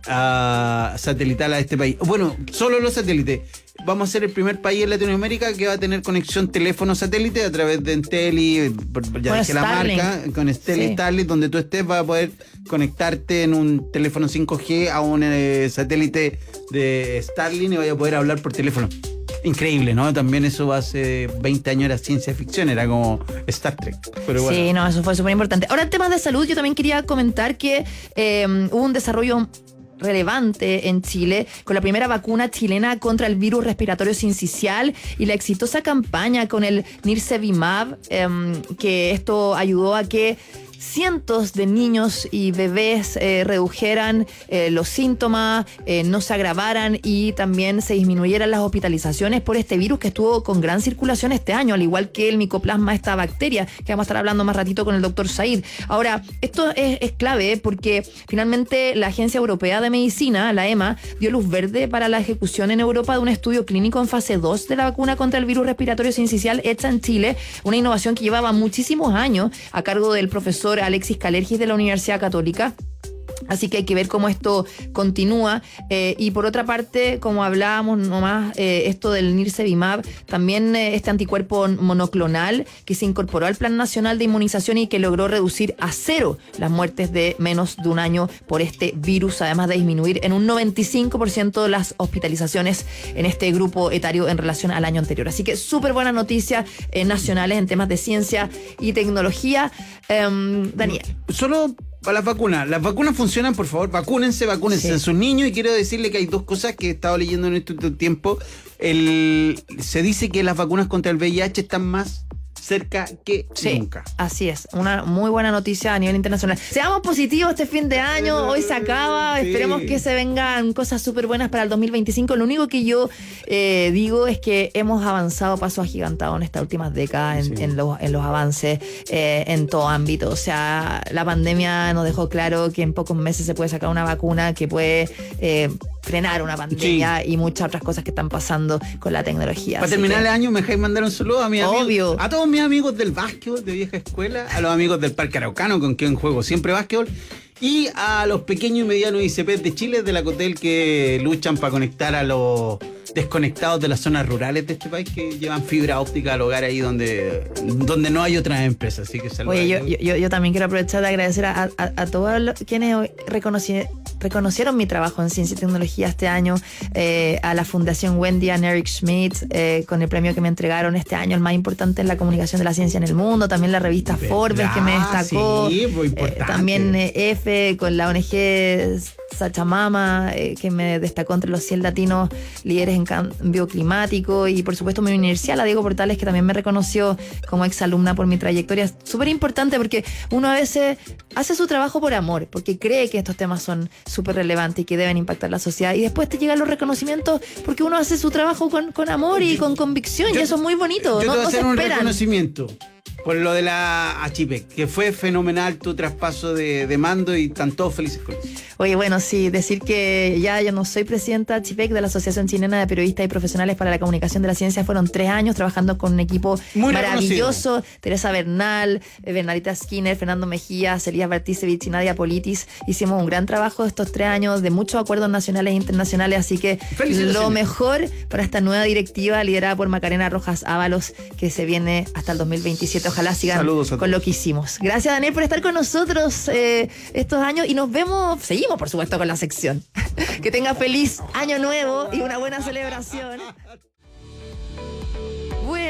S3: uh, satelital a este país. Bueno, solo los satélites. Vamos a ser el primer país en Latinoamérica que va a tener conexión teléfono-satélite a través de Entel y, ya
S1: con
S3: dije la
S1: Starlink.
S3: marca, con Entel y
S1: Sí.
S3: Starlink, donde tú estés vas a poder conectarte en un teléfono cinco G a un eh, satélite de Starlink y vaya a poder hablar por teléfono. Increíble, ¿no? También eso hace veinte años era ciencia ficción, era como Star Trek. Pero bueno.
S1: Sí, no, eso fue súper importante. Ahora, en temas de salud, yo también quería comentar que eh, hubo un desarrollo relevante en Chile con la primera vacuna chilena contra el virus respiratorio sincicial y la exitosa campaña con el Nirsevimab, eh, que esto ayudó a que cientos de niños y bebés eh, redujeran eh, los síntomas, eh, no se agravaran y también se disminuyeran las hospitalizaciones por este virus que estuvo con gran circulación este año, al igual que el micoplasma, esta bacteria, que vamos a estar hablando más ratito con el doctor Said. Ahora, esto es, es clave ¿eh? porque finalmente la Agencia Europea de Medicina, la E M A, dio luz verde para la ejecución en Europa de un estudio clínico en fase dos de la vacuna contra el virus respiratorio sincicial hecha en Chile, una innovación que llevaba muchísimos años a cargo del profesor Alexis Calergis de la Universidad Católica. Así que hay que ver cómo esto continúa. Eh, y por otra parte, como hablábamos nomás, eh, esto del Nirsevimab, también eh, este anticuerpo monoclonal que se incorporó al Plan Nacional de Inmunización y que logró reducir a cero las muertes de menos de un año por este virus, además de disminuir en un noventa y cinco por ciento las hospitalizaciones en este grupo etario en relación al año anterior. Así que súper buenas noticias eh, nacionales en temas de ciencia y tecnología. Eh, Daniel.
S3: Solo para las vacunas. Las vacunas funcionan, por favor, vacúnense, vacúnense
S1: Sí.
S3: en sus niños. Y quiero decirle que hay dos cosas que he estado leyendo en este tiempo. El, se dice que las vacunas contra el V I H están más cerca que
S1: Sí,
S3: nunca.
S1: así es. Una muy buena noticia a nivel internacional. Seamos positivos este fin de año. Hoy se acaba.
S3: Sí.
S1: Esperemos que se vengan cosas súper buenas para el dos mil veinticinco. Lo único que yo eh, digo es que hemos avanzado paso agigantado en estas últimas décadas en,
S3: Sí.
S1: en, los, en los avances eh, en todo ámbito. O sea, la pandemia nos dejó claro que en pocos meses se puede sacar una vacuna que puede eh, frenar una pandemia
S3: Sí.
S1: y muchas otras cosas que están pasando con la tecnología.
S3: Para
S1: Así
S3: terminar
S1: que-
S3: el año, me dejáis mandar un saludo a mis
S1: Obvio.
S3: amigos, a todos mis amigos del básquetbol de vieja escuela, a los amigos del Parque Araucano con quien juego siempre básquetbol y a los pequeños y medianos I C P de Chile de la Cotel que luchan para conectar a los desconectados de las zonas rurales de este país que llevan fibra óptica al hogar ahí donde, donde no hay otras empresas. Así que saludos.
S1: Oye, yo, yo, yo también quiero aprovechar de agradecer a, a, a todos los, quienes hoy reconoci- reconocieron mi trabajo en ciencia y tecnología este año, eh, a la Fundación Wendy, a Eric Schmidt, eh, con el premio que me entregaron este año, el más importante en la comunicación de la ciencia en el mundo, también la revista
S3: ¿Verdad?
S1: Forbes que me destacó,
S3: Sí, muy
S1: eh,
S3: importante.
S1: también eh, F con la O N G Sachamama, eh, que me destacó entre los cien latinos líderes en cambio climático, y por supuesto mi universidad, la Diego Portales, que también me reconoció como exalumna por mi trayectoria. Súper importante porque uno a veces hace su trabajo por amor, porque cree que estos temas son súper relevantes y que deben impactar la sociedad, y después te llegan los reconocimientos porque uno hace su trabajo con, con amor y con convicción,
S3: Yo-
S1: y eso es muy bonito.
S3: Yo
S1: no,
S3: te voy a
S1: no se
S3: hacer un
S1: esperan.
S3: reconocimiento por lo de la H P E C, que fue fenomenal tu traspaso de, de mando y están todos felices con eso.
S1: Oye, bueno, sí, decir que ya yo no soy presidenta H P E C de la Asociación Chilena de Periodistas y Profesionales para la Comunicación de la Ciencia. Fueron tres años trabajando con un equipo
S3: Muy
S1: maravilloso. Teresa Bernal, eh, Bernadita Skinner, Fernando Mejía, Celías Bartisevich y Nadia Politis. Hicimos un gran trabajo estos tres años de muchos acuerdos nacionales e internacionales, así que
S3: Felicitaciones.
S1: lo mejor para esta nueva directiva liderada por Macarena Rojas Ábalos, que se viene hasta el dos mil veintisiete. Ojalá sigan
S3: Saludos a
S1: con
S3: todos.
S1: lo que hicimos. Gracias, Daniel, por estar con nosotros eh, estos años, y nos vemos, seguimos por supuesto con la sección. Que tenga feliz año nuevo y una buena celebración. Bueno.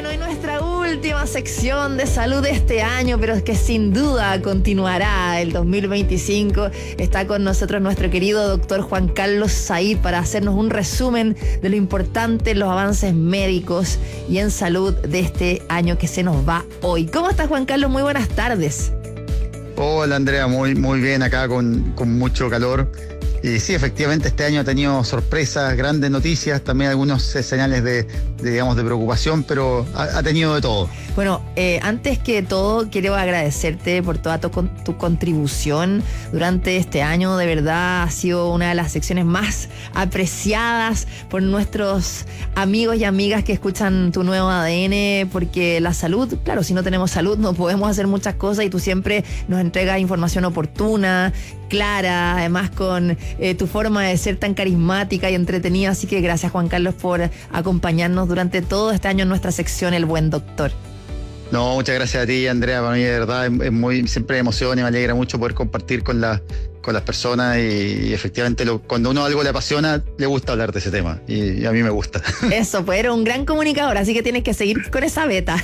S1: Bueno, y nuestra última sección de salud de este año, pero es que sin duda continuará el dos mil veinticinco. Está con nosotros nuestro querido doctor Juan Carlos Said para hacernos un resumen de lo importante en los avances médicos y en salud de este año que se nos va hoy. ¿Cómo estás, Juan Carlos? Muy buenas tardes.
S4: Hola, Andrea, muy, muy bien acá con, con mucho calor. Y sí, efectivamente este año ha tenido sorpresas, grandes noticias, también algunos eh, señales de, de, digamos, de preocupación, pero ha, ha tenido de todo.
S1: Bueno, eh, antes que todo quiero agradecerte por toda tu, tu contribución durante este año. De verdad ha sido una de las secciones más apreciadas por nuestros amigos y amigas que escuchan tu nuevo A D N, porque la salud, claro, si no tenemos salud no podemos hacer muchas cosas y tú siempre nos entregas información oportuna, clara, además con eh, tu forma de ser tan carismática y entretenida. Así que gracias, Juan Carlos, por acompañarnos durante todo este año en nuestra sección El Buen Doctor.
S4: No, muchas gracias a ti, Andrea. Para mí de verdad es, es muy, siempre me emociona y me alegra mucho poder compartir con, la, con las personas y, y efectivamente lo, cuando uno algo le apasiona, le gusta hablar de ese tema y, y a mí me gusta.
S1: Eso, pues eres un gran comunicador, así que tienes que seguir con esa beta.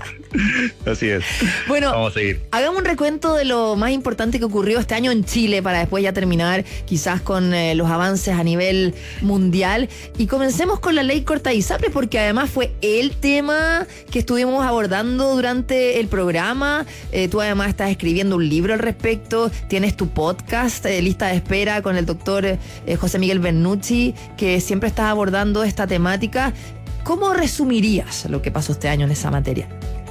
S4: Así es.
S1: Bueno,
S4: vamos a seguir.
S1: Hagamos un recuento de lo más importante que ocurrió este año en Chile para después ya terminar quizás con eh, los avances a nivel mundial. Y comencemos con la ley corta ISAPRES, porque además fue el tema que estuvimos abordando durante el programa. Eh, tú además estás escribiendo un libro al respecto, tienes tu podcast, eh, Lista de Espera, con el doctor eh, José Miguel Bernucci, que siempre estás abordando esta temática. ¿Cómo resumirías lo que pasó este año en esa materia?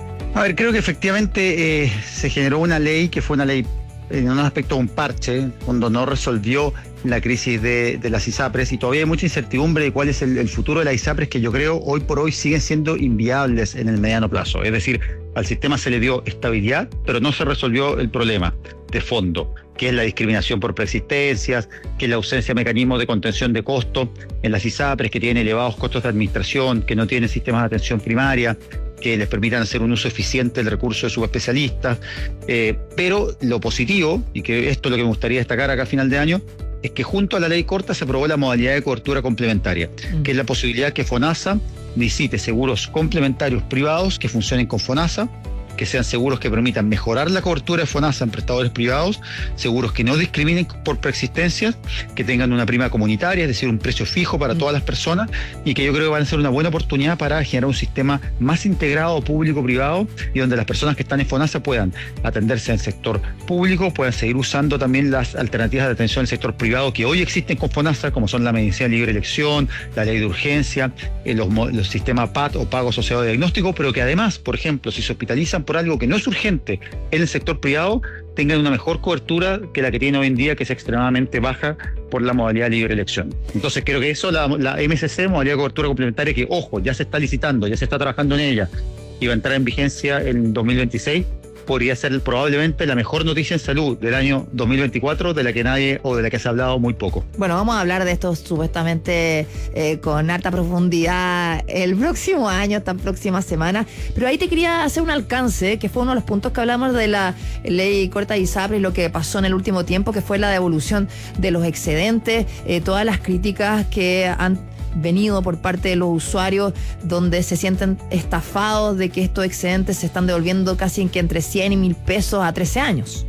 S4: A ver, creo que efectivamente eh, se generó una ley que fue una ley, en un aspecto, un parche, cuando no resolvió la crisis de, de las ISAPRES, y todavía hay mucha incertidumbre de cuál es el, el futuro de las ISAPRES, que yo creo hoy por hoy siguen siendo inviables en el mediano plazo. Es decir, al sistema se le dio estabilidad, pero no se resolvió el problema de fondo, que es la discriminación por preexistencias, que es la ausencia de mecanismos de contención de costos en las ISAPRES, que tienen elevados costos de administración, que no tienen sistemas de atención primaria, que les permitan hacer un uso eficiente del recurso de subespecialistas. Eh, pero lo positivo, y que esto es lo que me gustaría destacar acá a final de año, es que junto a la ley corta se aprobó la modalidad de cobertura complementaria, mm. que es la posibilidad que FONASA licite seguros complementarios privados que funcionen con FONASA, que sean seguros que permitan mejorar la cobertura de FONASA en prestadores privados, seguros que no discriminen por preexistencias, que tengan una prima comunitaria, es decir, un precio fijo para todas las personas, y que yo creo que van a ser una buena oportunidad para generar un sistema más integrado público-privado, y donde las personas que están en FONASA puedan atenderse en el sector público, puedan seguir usando también las alternativas de atención en el sector privado que hoy existen con FONASA, como son la medicina de libre elección, la ley de urgencia, eh, los, los sistemas P A T o pago asociado de diagnóstico, pero que además, por ejemplo, si se hospitalizan por algo que no es urgente en el sector privado, tengan una mejor cobertura que la que tiene hoy en día, que es extremadamente baja por la modalidad de libre elección. Entonces creo que eso, la, la M C C, modalidad de cobertura complementaria, que ojo, ya se está licitando, ya se está trabajando en ella y va a entrar en vigencia en dos mil veintiséis, podría ser probablemente la mejor noticia en salud del año dos mil veinticuatro, de la que nadie o de la que se ha hablado muy poco.
S1: Bueno, vamos a hablar de esto supuestamente eh, con harta profundidad el próximo año, esta próxima semana, pero ahí te quería hacer un alcance, que fue uno de los puntos que hablamos de la ley corta ISAPRES y lo que pasó en el último tiempo, que fue la devolución de los excedentes, eh, todas las críticas que han venido por parte de los usuarios, donde se sienten estafados de que estos excedentes se están devolviendo casi en que entre cien y mil pesos a trece años.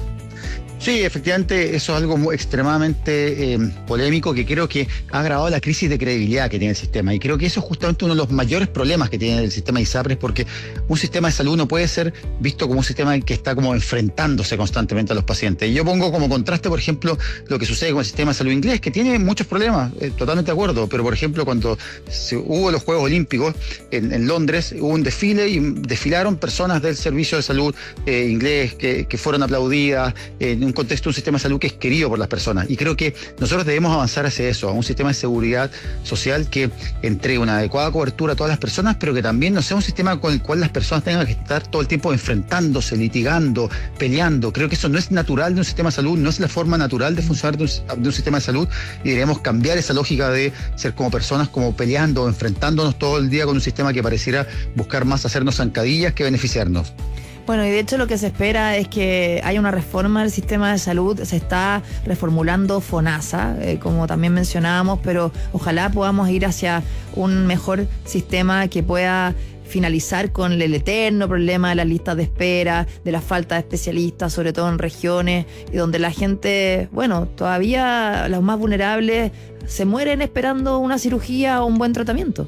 S4: Sí, efectivamente, eso es algo muy, extremadamente eh, polémico, que creo que ha agravado la crisis de credibilidad que tiene el sistema. Y creo que eso es justamente uno de los mayores problemas que tiene el sistema ISAPRES, porque un sistema de salud no puede ser visto como un sistema que está como enfrentándose constantemente a los pacientes. Y yo pongo como contraste, por ejemplo, lo que sucede con el sistema de salud inglés, que tiene muchos problemas, eh, totalmente de acuerdo. Pero, por ejemplo, cuando se, hubo los Juegos Olímpicos en, en Londres, hubo un desfile y desfilaron personas del servicio de salud eh, inglés que, que fueron aplaudidas en eh, un contexto de un sistema de salud que es querido por las personas. Y creo que nosotros debemos avanzar hacia eso, a un sistema de seguridad social que entregue una adecuada cobertura a todas las personas, pero que también no sea un sistema con el cual las personas tengan que estar todo el tiempo enfrentándose, litigando, peleando. Creo que eso no es natural de un sistema de salud, no es la forma natural de funcionar de un, de un sistema de salud, y deberíamos cambiar esa lógica de ser como personas como peleando, enfrentándonos todo el día con un sistema que pareciera buscar más hacernos zancadillas que beneficiarnos.
S1: Bueno, y de hecho lo que se espera es que haya una reforma del sistema de salud. Se está reformulando FONASA, eh, como también mencionábamos, pero ojalá podamos ir hacia un mejor sistema que pueda finalizar con el eterno problema de las listas de espera, de la falta de especialistas, sobre todo en regiones y donde la gente, bueno, todavía los más vulnerables se mueren esperando una cirugía o un buen tratamiento.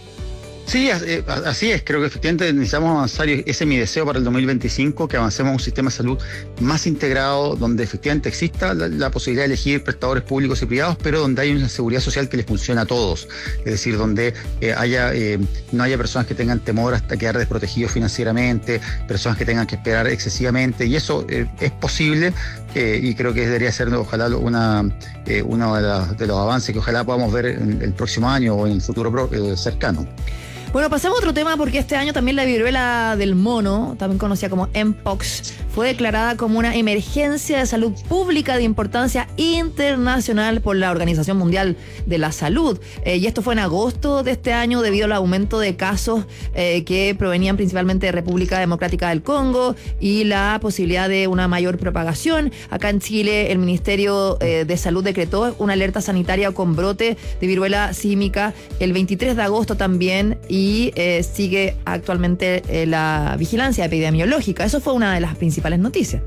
S4: Sí, así es. Creo que efectivamente necesitamos avanzar, y ese es mi deseo para el dos mil veinticinco, que avancemos a un sistema de salud más integrado, donde efectivamente exista la, la posibilidad de elegir prestadores públicos y privados, pero donde haya una seguridad social que les funcione a todos. Es decir, donde eh, haya eh, no haya personas que tengan temor hasta quedar desprotegidos financieramente, personas que tengan que esperar excesivamente, y eso eh, es posible, eh, y creo que debería ser, ojalá, una eh, uno de, la, de los avances que ojalá podamos ver en el próximo año o en el futuro pro, eh, cercano.
S1: Bueno, pasemos a otro tema, porque este año también la viruela del mono, también conocida como Mpox, fue declarada como una emergencia de salud pública de importancia internacional por la Organización Mundial de la Salud. Eh, y esto fue en agosto de este año debido al aumento de casos eh, que provenían principalmente de República Democrática del Congo y la posibilidad de una mayor propagación. Acá en Chile, el Ministerio eh, de Salud decretó una alerta sanitaria con brote de viruela símica el veintitrés de agosto también, y y eh, sigue actualmente eh, la vigilancia epidemiológica. Eso fue una de las principales noticias.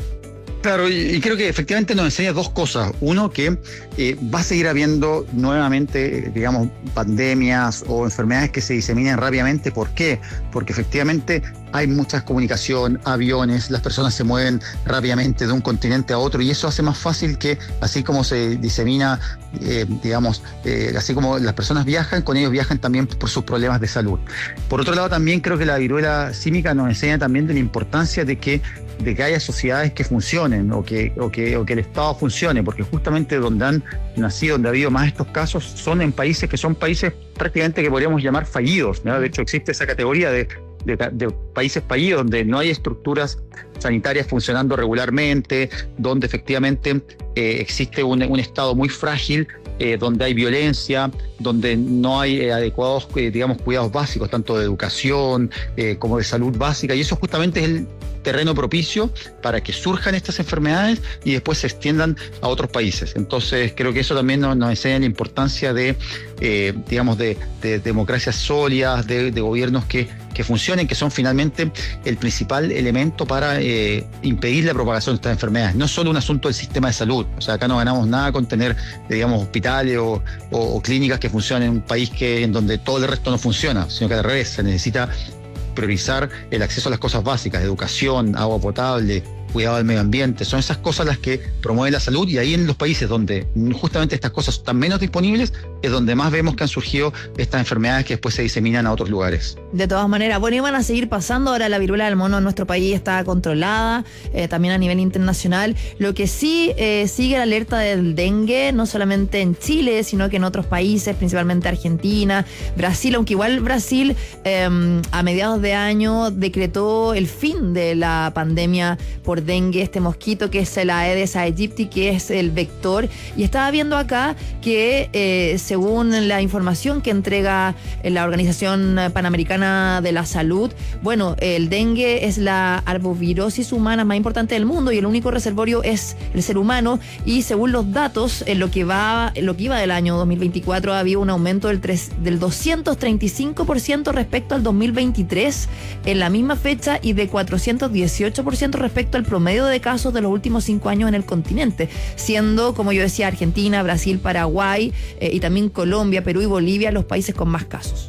S4: Claro, y creo que efectivamente nos enseña dos cosas. Uno, que eh, va a seguir habiendo nuevamente, digamos, pandemias o enfermedades que se diseminen rápidamente. ¿Por qué? Porque efectivamente hay mucha comunicación, aviones, las personas se mueven rápidamente de un continente a otro, y eso hace más fácil que, así como se disemina, eh, digamos, eh, así como las personas viajan, con ellos viajan también por sus problemas de salud. Por otro lado, también creo que la viruela símica nos enseña también de la importancia de que de que haya sociedades que funcionen o que, o que, o que el Estado funcione, porque justamente donde han nacido, donde ha habido más estos casos, son en países que son países prácticamente que podríamos llamar fallidos, ¿no? De hecho, existe esa categoría de, de, de países fallidos, donde no hay estructuras sanitarias funcionando regularmente, donde efectivamente eh, existe un, un Estado muy frágil, Eh, donde hay violencia, donde no hay eh, adecuados, eh, digamos, cuidados básicos, tanto de educación eh, como de salud básica, y eso justamente es el terreno propicio para que surjan estas enfermedades y después se extiendan a otros países. Entonces creo que eso también nos, nos enseña la importancia de, eh, digamos, de, de democracias sólidas, de, de gobiernos que, que funcionen, que son finalmente el principal elemento para eh, impedir la propagación de estas enfermedades. No es solo un asunto del sistema de salud, o sea, acá no ganamos nada con tener, digamos, hospitales o, o, o clínicas que funcionen en un país que, en donde todo el resto no funciona, sino que al revés, se necesita priorizar el acceso a las cosas básicas, educación, agua potable, cuidado del medio ambiente. Son esas cosas las que promueven la salud, y ahí en los países donde justamente estas cosas están menos disponibles es donde más vemos que han surgido estas enfermedades que después se diseminan a otros lugares.
S1: De todas maneras, bueno, iban a seguir pasando. Ahora la viruela del mono en nuestro país está controlada, eh, también a nivel internacional. Lo que sí eh, sigue la alerta del dengue, no solamente en Chile, sino que en otros países, principalmente Argentina, Brasil, aunque igual Brasil eh, a mediados de año decretó el fin de la pandemia por dengue, este mosquito que es el Aedes aegypti, que es el vector. Y estaba viendo acá que eh, según la información que entrega la Organización Panamericana de la Salud, bueno, el dengue es la arbovirosis humana más importante del mundo y el único reservorio es el ser humano. Y según los datos, en lo que va, en lo que iba del año dos mil veinticuatro, había un aumento del, tres, del doscientos treinta y cinco por ciento respecto al dos mil veintitrés en la misma fecha, y de cuatrocientos dieciocho por ciento respecto al promedio de casos de los últimos cinco años en el continente, siendo, como yo decía, Argentina, Brasil, Paraguay eh, y también Colombia, Perú y Bolivia los países con más casos.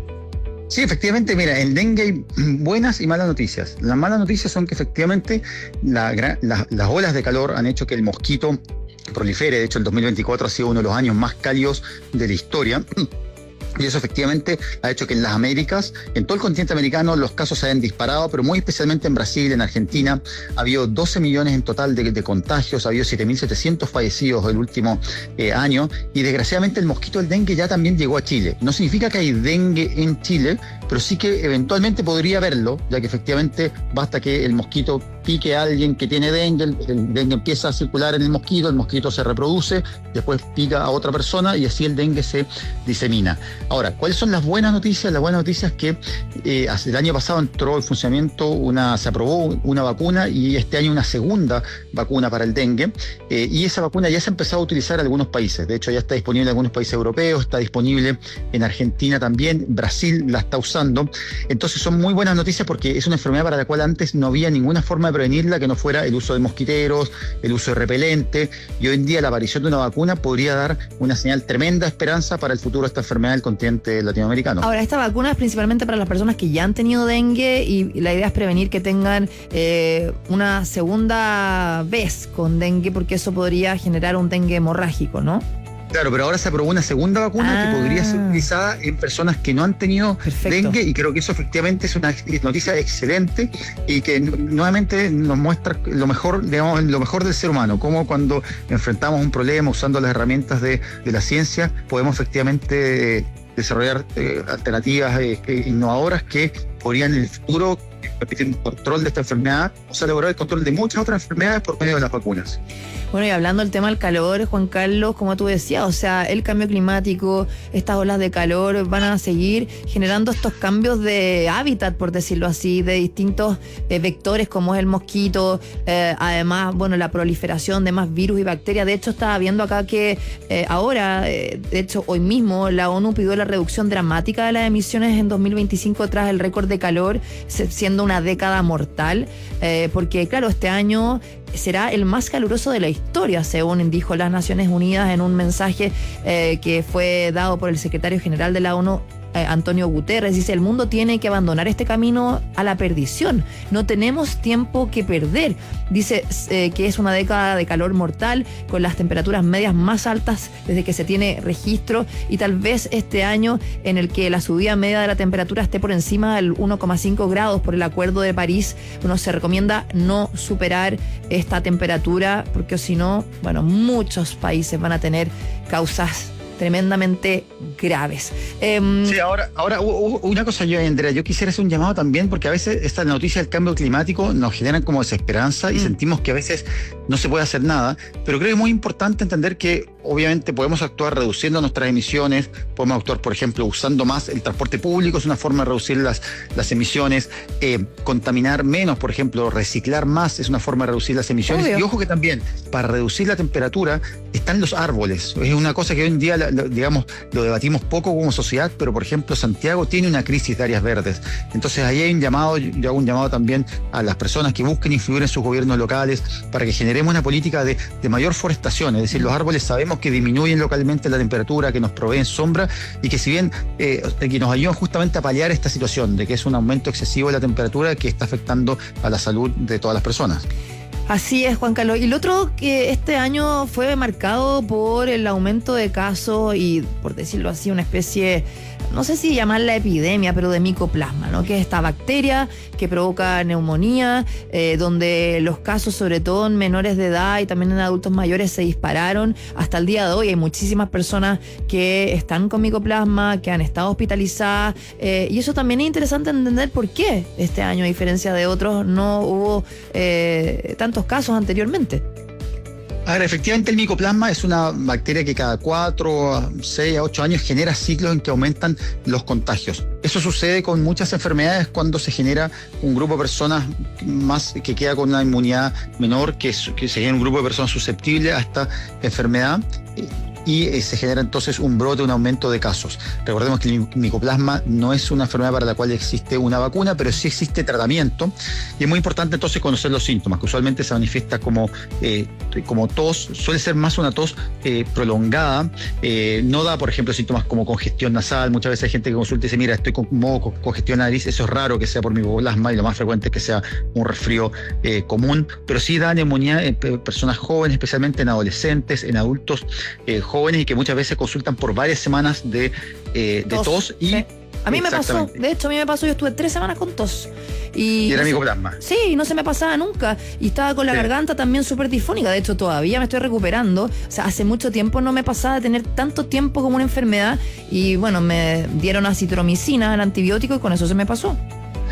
S4: Sí, efectivamente, mira, en dengue hay buenas y malas noticias. Las malas noticias son que efectivamente la, la, las olas de calor han hecho que el mosquito prolifere. De hecho, el dos mil veinticuatro ha sido uno de los años más cálidos de la historia. Y eso efectivamente ha hecho que en las Américas, en todo el continente americano, los casos se hayan disparado, pero muy especialmente en Brasil, en Argentina. Ha habido doce millones en total de, de contagios, ha habido siete mil setecientos fallecidos el último eh, año, y desgraciadamente el mosquito del dengue ya también llegó a Chile. No significa que hay dengue en Chile, pero sí que eventualmente podría haberlo, ya que efectivamente basta que el mosquito pique a alguien que tiene dengue, el, el dengue empieza a circular en el mosquito, el mosquito se reproduce, después pica a otra persona y así el dengue se disemina. Ahora, ¿cuáles son las buenas noticias? Las buenas noticias es que eh, hace el año pasado entró en funcionamiento, una, se aprobó una vacuna y este año una segunda vacuna para el dengue, eh, y esa vacuna ya se ha empezado a utilizar en algunos países. De hecho, ya está disponible en algunos países europeos, está disponible en Argentina también, Brasil la está usando. Entonces son muy buenas noticias porque es una enfermedad para la cual antes no había ninguna forma de prevenirla que no fuera el uso de mosquiteros, el uso de repelente, y hoy en día la aparición de una vacuna podría dar una señal tremenda de esperanza para el futuro de esta enfermedad del continente latinoamericano.
S1: Ahora, esta vacuna es principalmente para las personas que ya han tenido dengue y la idea es prevenir que tengan eh, una segunda vez con dengue, porque eso podría generar un dengue hemorrágico, ¿no?
S4: Claro, pero ahora se aprobó una segunda vacuna ah. que podría ser utilizada en personas que no han tenido Perfecto. dengue, y creo que eso efectivamente es una noticia excelente y que nuevamente nos muestra lo mejor, digamos, lo mejor del ser humano, cómo cuando enfrentamos un problema usando las herramientas de, de la ciencia podemos efectivamente eh, desarrollar eh, alternativas eh, eh, innovadoras que podrían en el futuro permitir un control de esta enfermedad, o sea, lograr el control de muchas otras enfermedades por medio de las vacunas.
S1: Bueno, y hablando del tema del calor, Juan Carlos, como tú decías, o sea, el cambio climático, estas olas de calor van a seguir generando estos cambios de hábitat, por decirlo así, de distintos eh, vectores como es el mosquito, eh, además, bueno, la proliferación de más virus y bacterias. De hecho, estaba viendo acá que eh, ahora, eh, de hecho, hoy mismo la ONU pidió la reducción dramática de las emisiones en dos mil veinticinco tras el récord de calor, siendo una década mortal, eh, porque claro, este año será el más caluroso de la historia, según dijo las Naciones Unidas en un mensaje eh, que fue dado por el secretario general de la ONU, eh, Antonio Guterres. Dice: el mundo tiene que abandonar este camino a la perdición, no tenemos tiempo que perder. Dice eh, que es una década de calor mortal, con las temperaturas medias más altas desde que se tiene registro, y tal vez este año en el que la subida media de la temperatura esté por encima del uno coma cinco grados por el Acuerdo de París. Bueno, se recomienda no superar esta temperatura, porque si no, bueno, muchos países van a tener causas tremendamente graves. Eh,
S4: sí, ahora, ahora una cosa yo, Andrea, yo quisiera hacer un llamado también, porque a veces esta noticia del cambio climático nos generan como desesperanza y mm. sentimos que a veces no se puede hacer nada, pero creo que es muy importante entender que obviamente podemos actuar reduciendo nuestras emisiones, podemos actuar, por ejemplo, usando más el transporte público, es una forma de reducir las, las emisiones, eh, contaminar menos, por ejemplo, reciclar más es una forma de reducir las emisiones. Obvio. Y ojo que también, para reducir la temperatura, están los árboles. Es una cosa que hoy en día, lo, digamos, lo debatimos poco como sociedad, pero por ejemplo, Santiago tiene una crisis de áreas verdes. Entonces ahí hay un llamado, yo hago un llamado también a las personas que busquen influir en sus gobiernos locales para que generemos una política de, de mayor forestación, es decir, los árboles sabemos que disminuyen localmente la temperatura, que nos proveen sombra y que si bien eh, que nos ayudan justamente a paliar esta situación de que es un aumento excesivo de la temperatura que está afectando a la salud de todas las personas.
S1: Así es, Juan Carlos. Y lo otro, que este año fue marcado por el aumento de casos y, por decirlo así, una especie, no sé si llamarla epidemia, pero de micoplasma, ¿no? Que es esta bacteria que provoca neumonía, eh, donde los casos, sobre todo en menores de edad y también en adultos mayores, se dispararon. Hasta el día de hoy hay muchísimas personas que están con micoplasma, que han estado hospitalizadas, eh, y eso también es interesante entender por qué este año, a diferencia de otros, no hubo eh, tantos casos anteriormente.
S4: A ver, efectivamente el micoplasma es una bacteria que cada cuatro, seis a ocho años genera ciclos en que aumentan los contagios. Eso sucede con muchas enfermedades cuando se genera un grupo de personas más que queda con una inmunidad menor, que, que se genera un grupo de personas susceptibles a esta enfermedad. Y eh, se genera entonces un brote, un aumento de casos. Recordemos que el micoplasma no es una enfermedad para la cual existe una vacuna, pero sí existe tratamiento. Y es muy importante entonces conocer los síntomas, que usualmente se manifiesta como, eh, como tos, suele ser más una tos eh, prolongada, eh, no da, por ejemplo, síntomas como congestión nasal. Muchas veces hay gente que consulta y dice, mira, estoy con moco, congestión de nariz. Eso es raro que sea por micoplasma y lo más frecuente es que sea un resfrío eh, común, pero sí da neumonía en personas jóvenes, especialmente en adolescentes, en adultos eh, jóvenes, jóvenes y que muchas veces consultan por varias semanas de, eh, de tos, tos y
S1: sí. A mí me pasó, de hecho a mí me pasó, yo estuve tres semanas con tos y,
S4: y era
S1: no
S4: micoplasma.
S1: Sí, y no se me pasaba nunca y estaba con la sí. garganta también súper disfónica. De hecho todavía me estoy recuperando, o sea, hace mucho tiempo no me pasaba de tener tanto tiempo como una enfermedad y bueno, me dieron acitromicina, el antibiótico, y con eso se me pasó.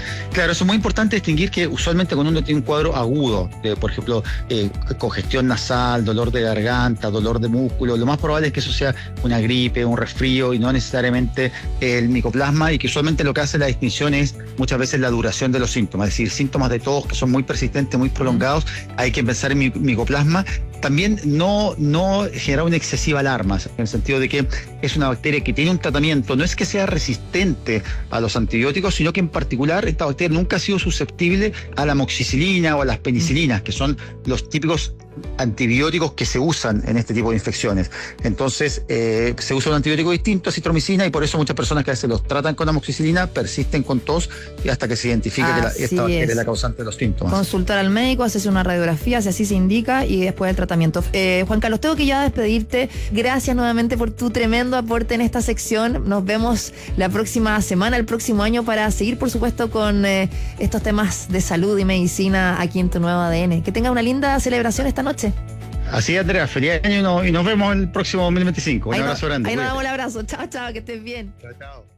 S4: Claro, eso es muy importante distinguir que usualmente cuando uno tiene un cuadro agudo, de, por ejemplo, eh, congestión nasal, dolor de garganta, dolor de músculo, lo más probable es que eso sea una gripe, un resfrío y no necesariamente el micoplasma, y que usualmente lo que hace la distinción es muchas veces la duración de los síntomas, es decir, síntomas de tos que son muy persistentes, muy prolongados, hay que pensar en micoplasma. También no, no generar una excesiva alarma, en el sentido de que es una bacteria que tiene un tratamiento, no es que sea resistente a los antibióticos, sino que en particular esta bacteria nunca ha sido susceptible a la amoxicilina o a las penicilinas, que son los típicos antibióticos que se usan en este tipo de infecciones. Entonces, eh, se usa un antibiótico distinto, citromicina, y por eso muchas personas que a veces los tratan con amoxicilina persisten con tos y hasta que se identifique que la, esta bacteria es la causante de los síntomas.
S1: Consultar al médico, hacerse una radiografía, si así se indica, y después el tratamiento. Eh, Juan Carlos, tengo que ya despedirte. Gracias nuevamente por tu tremendo aporte en esta sección. Nos vemos la próxima semana, el próximo año, para seguir, por supuesto, con eh, estos temas de salud y medicina aquí en Tu Nuevo A D N. Que tengas una linda celebración esta noche.
S4: Así es, Andrea, feliz año y, no, y nos vemos el próximo dos mil veinticinco. Un
S1: ahí
S4: abrazo
S1: no,
S4: grande.
S1: Ahí nos damos el abrazo. Chao, chao, que estés bien.
S4: Chao, chao.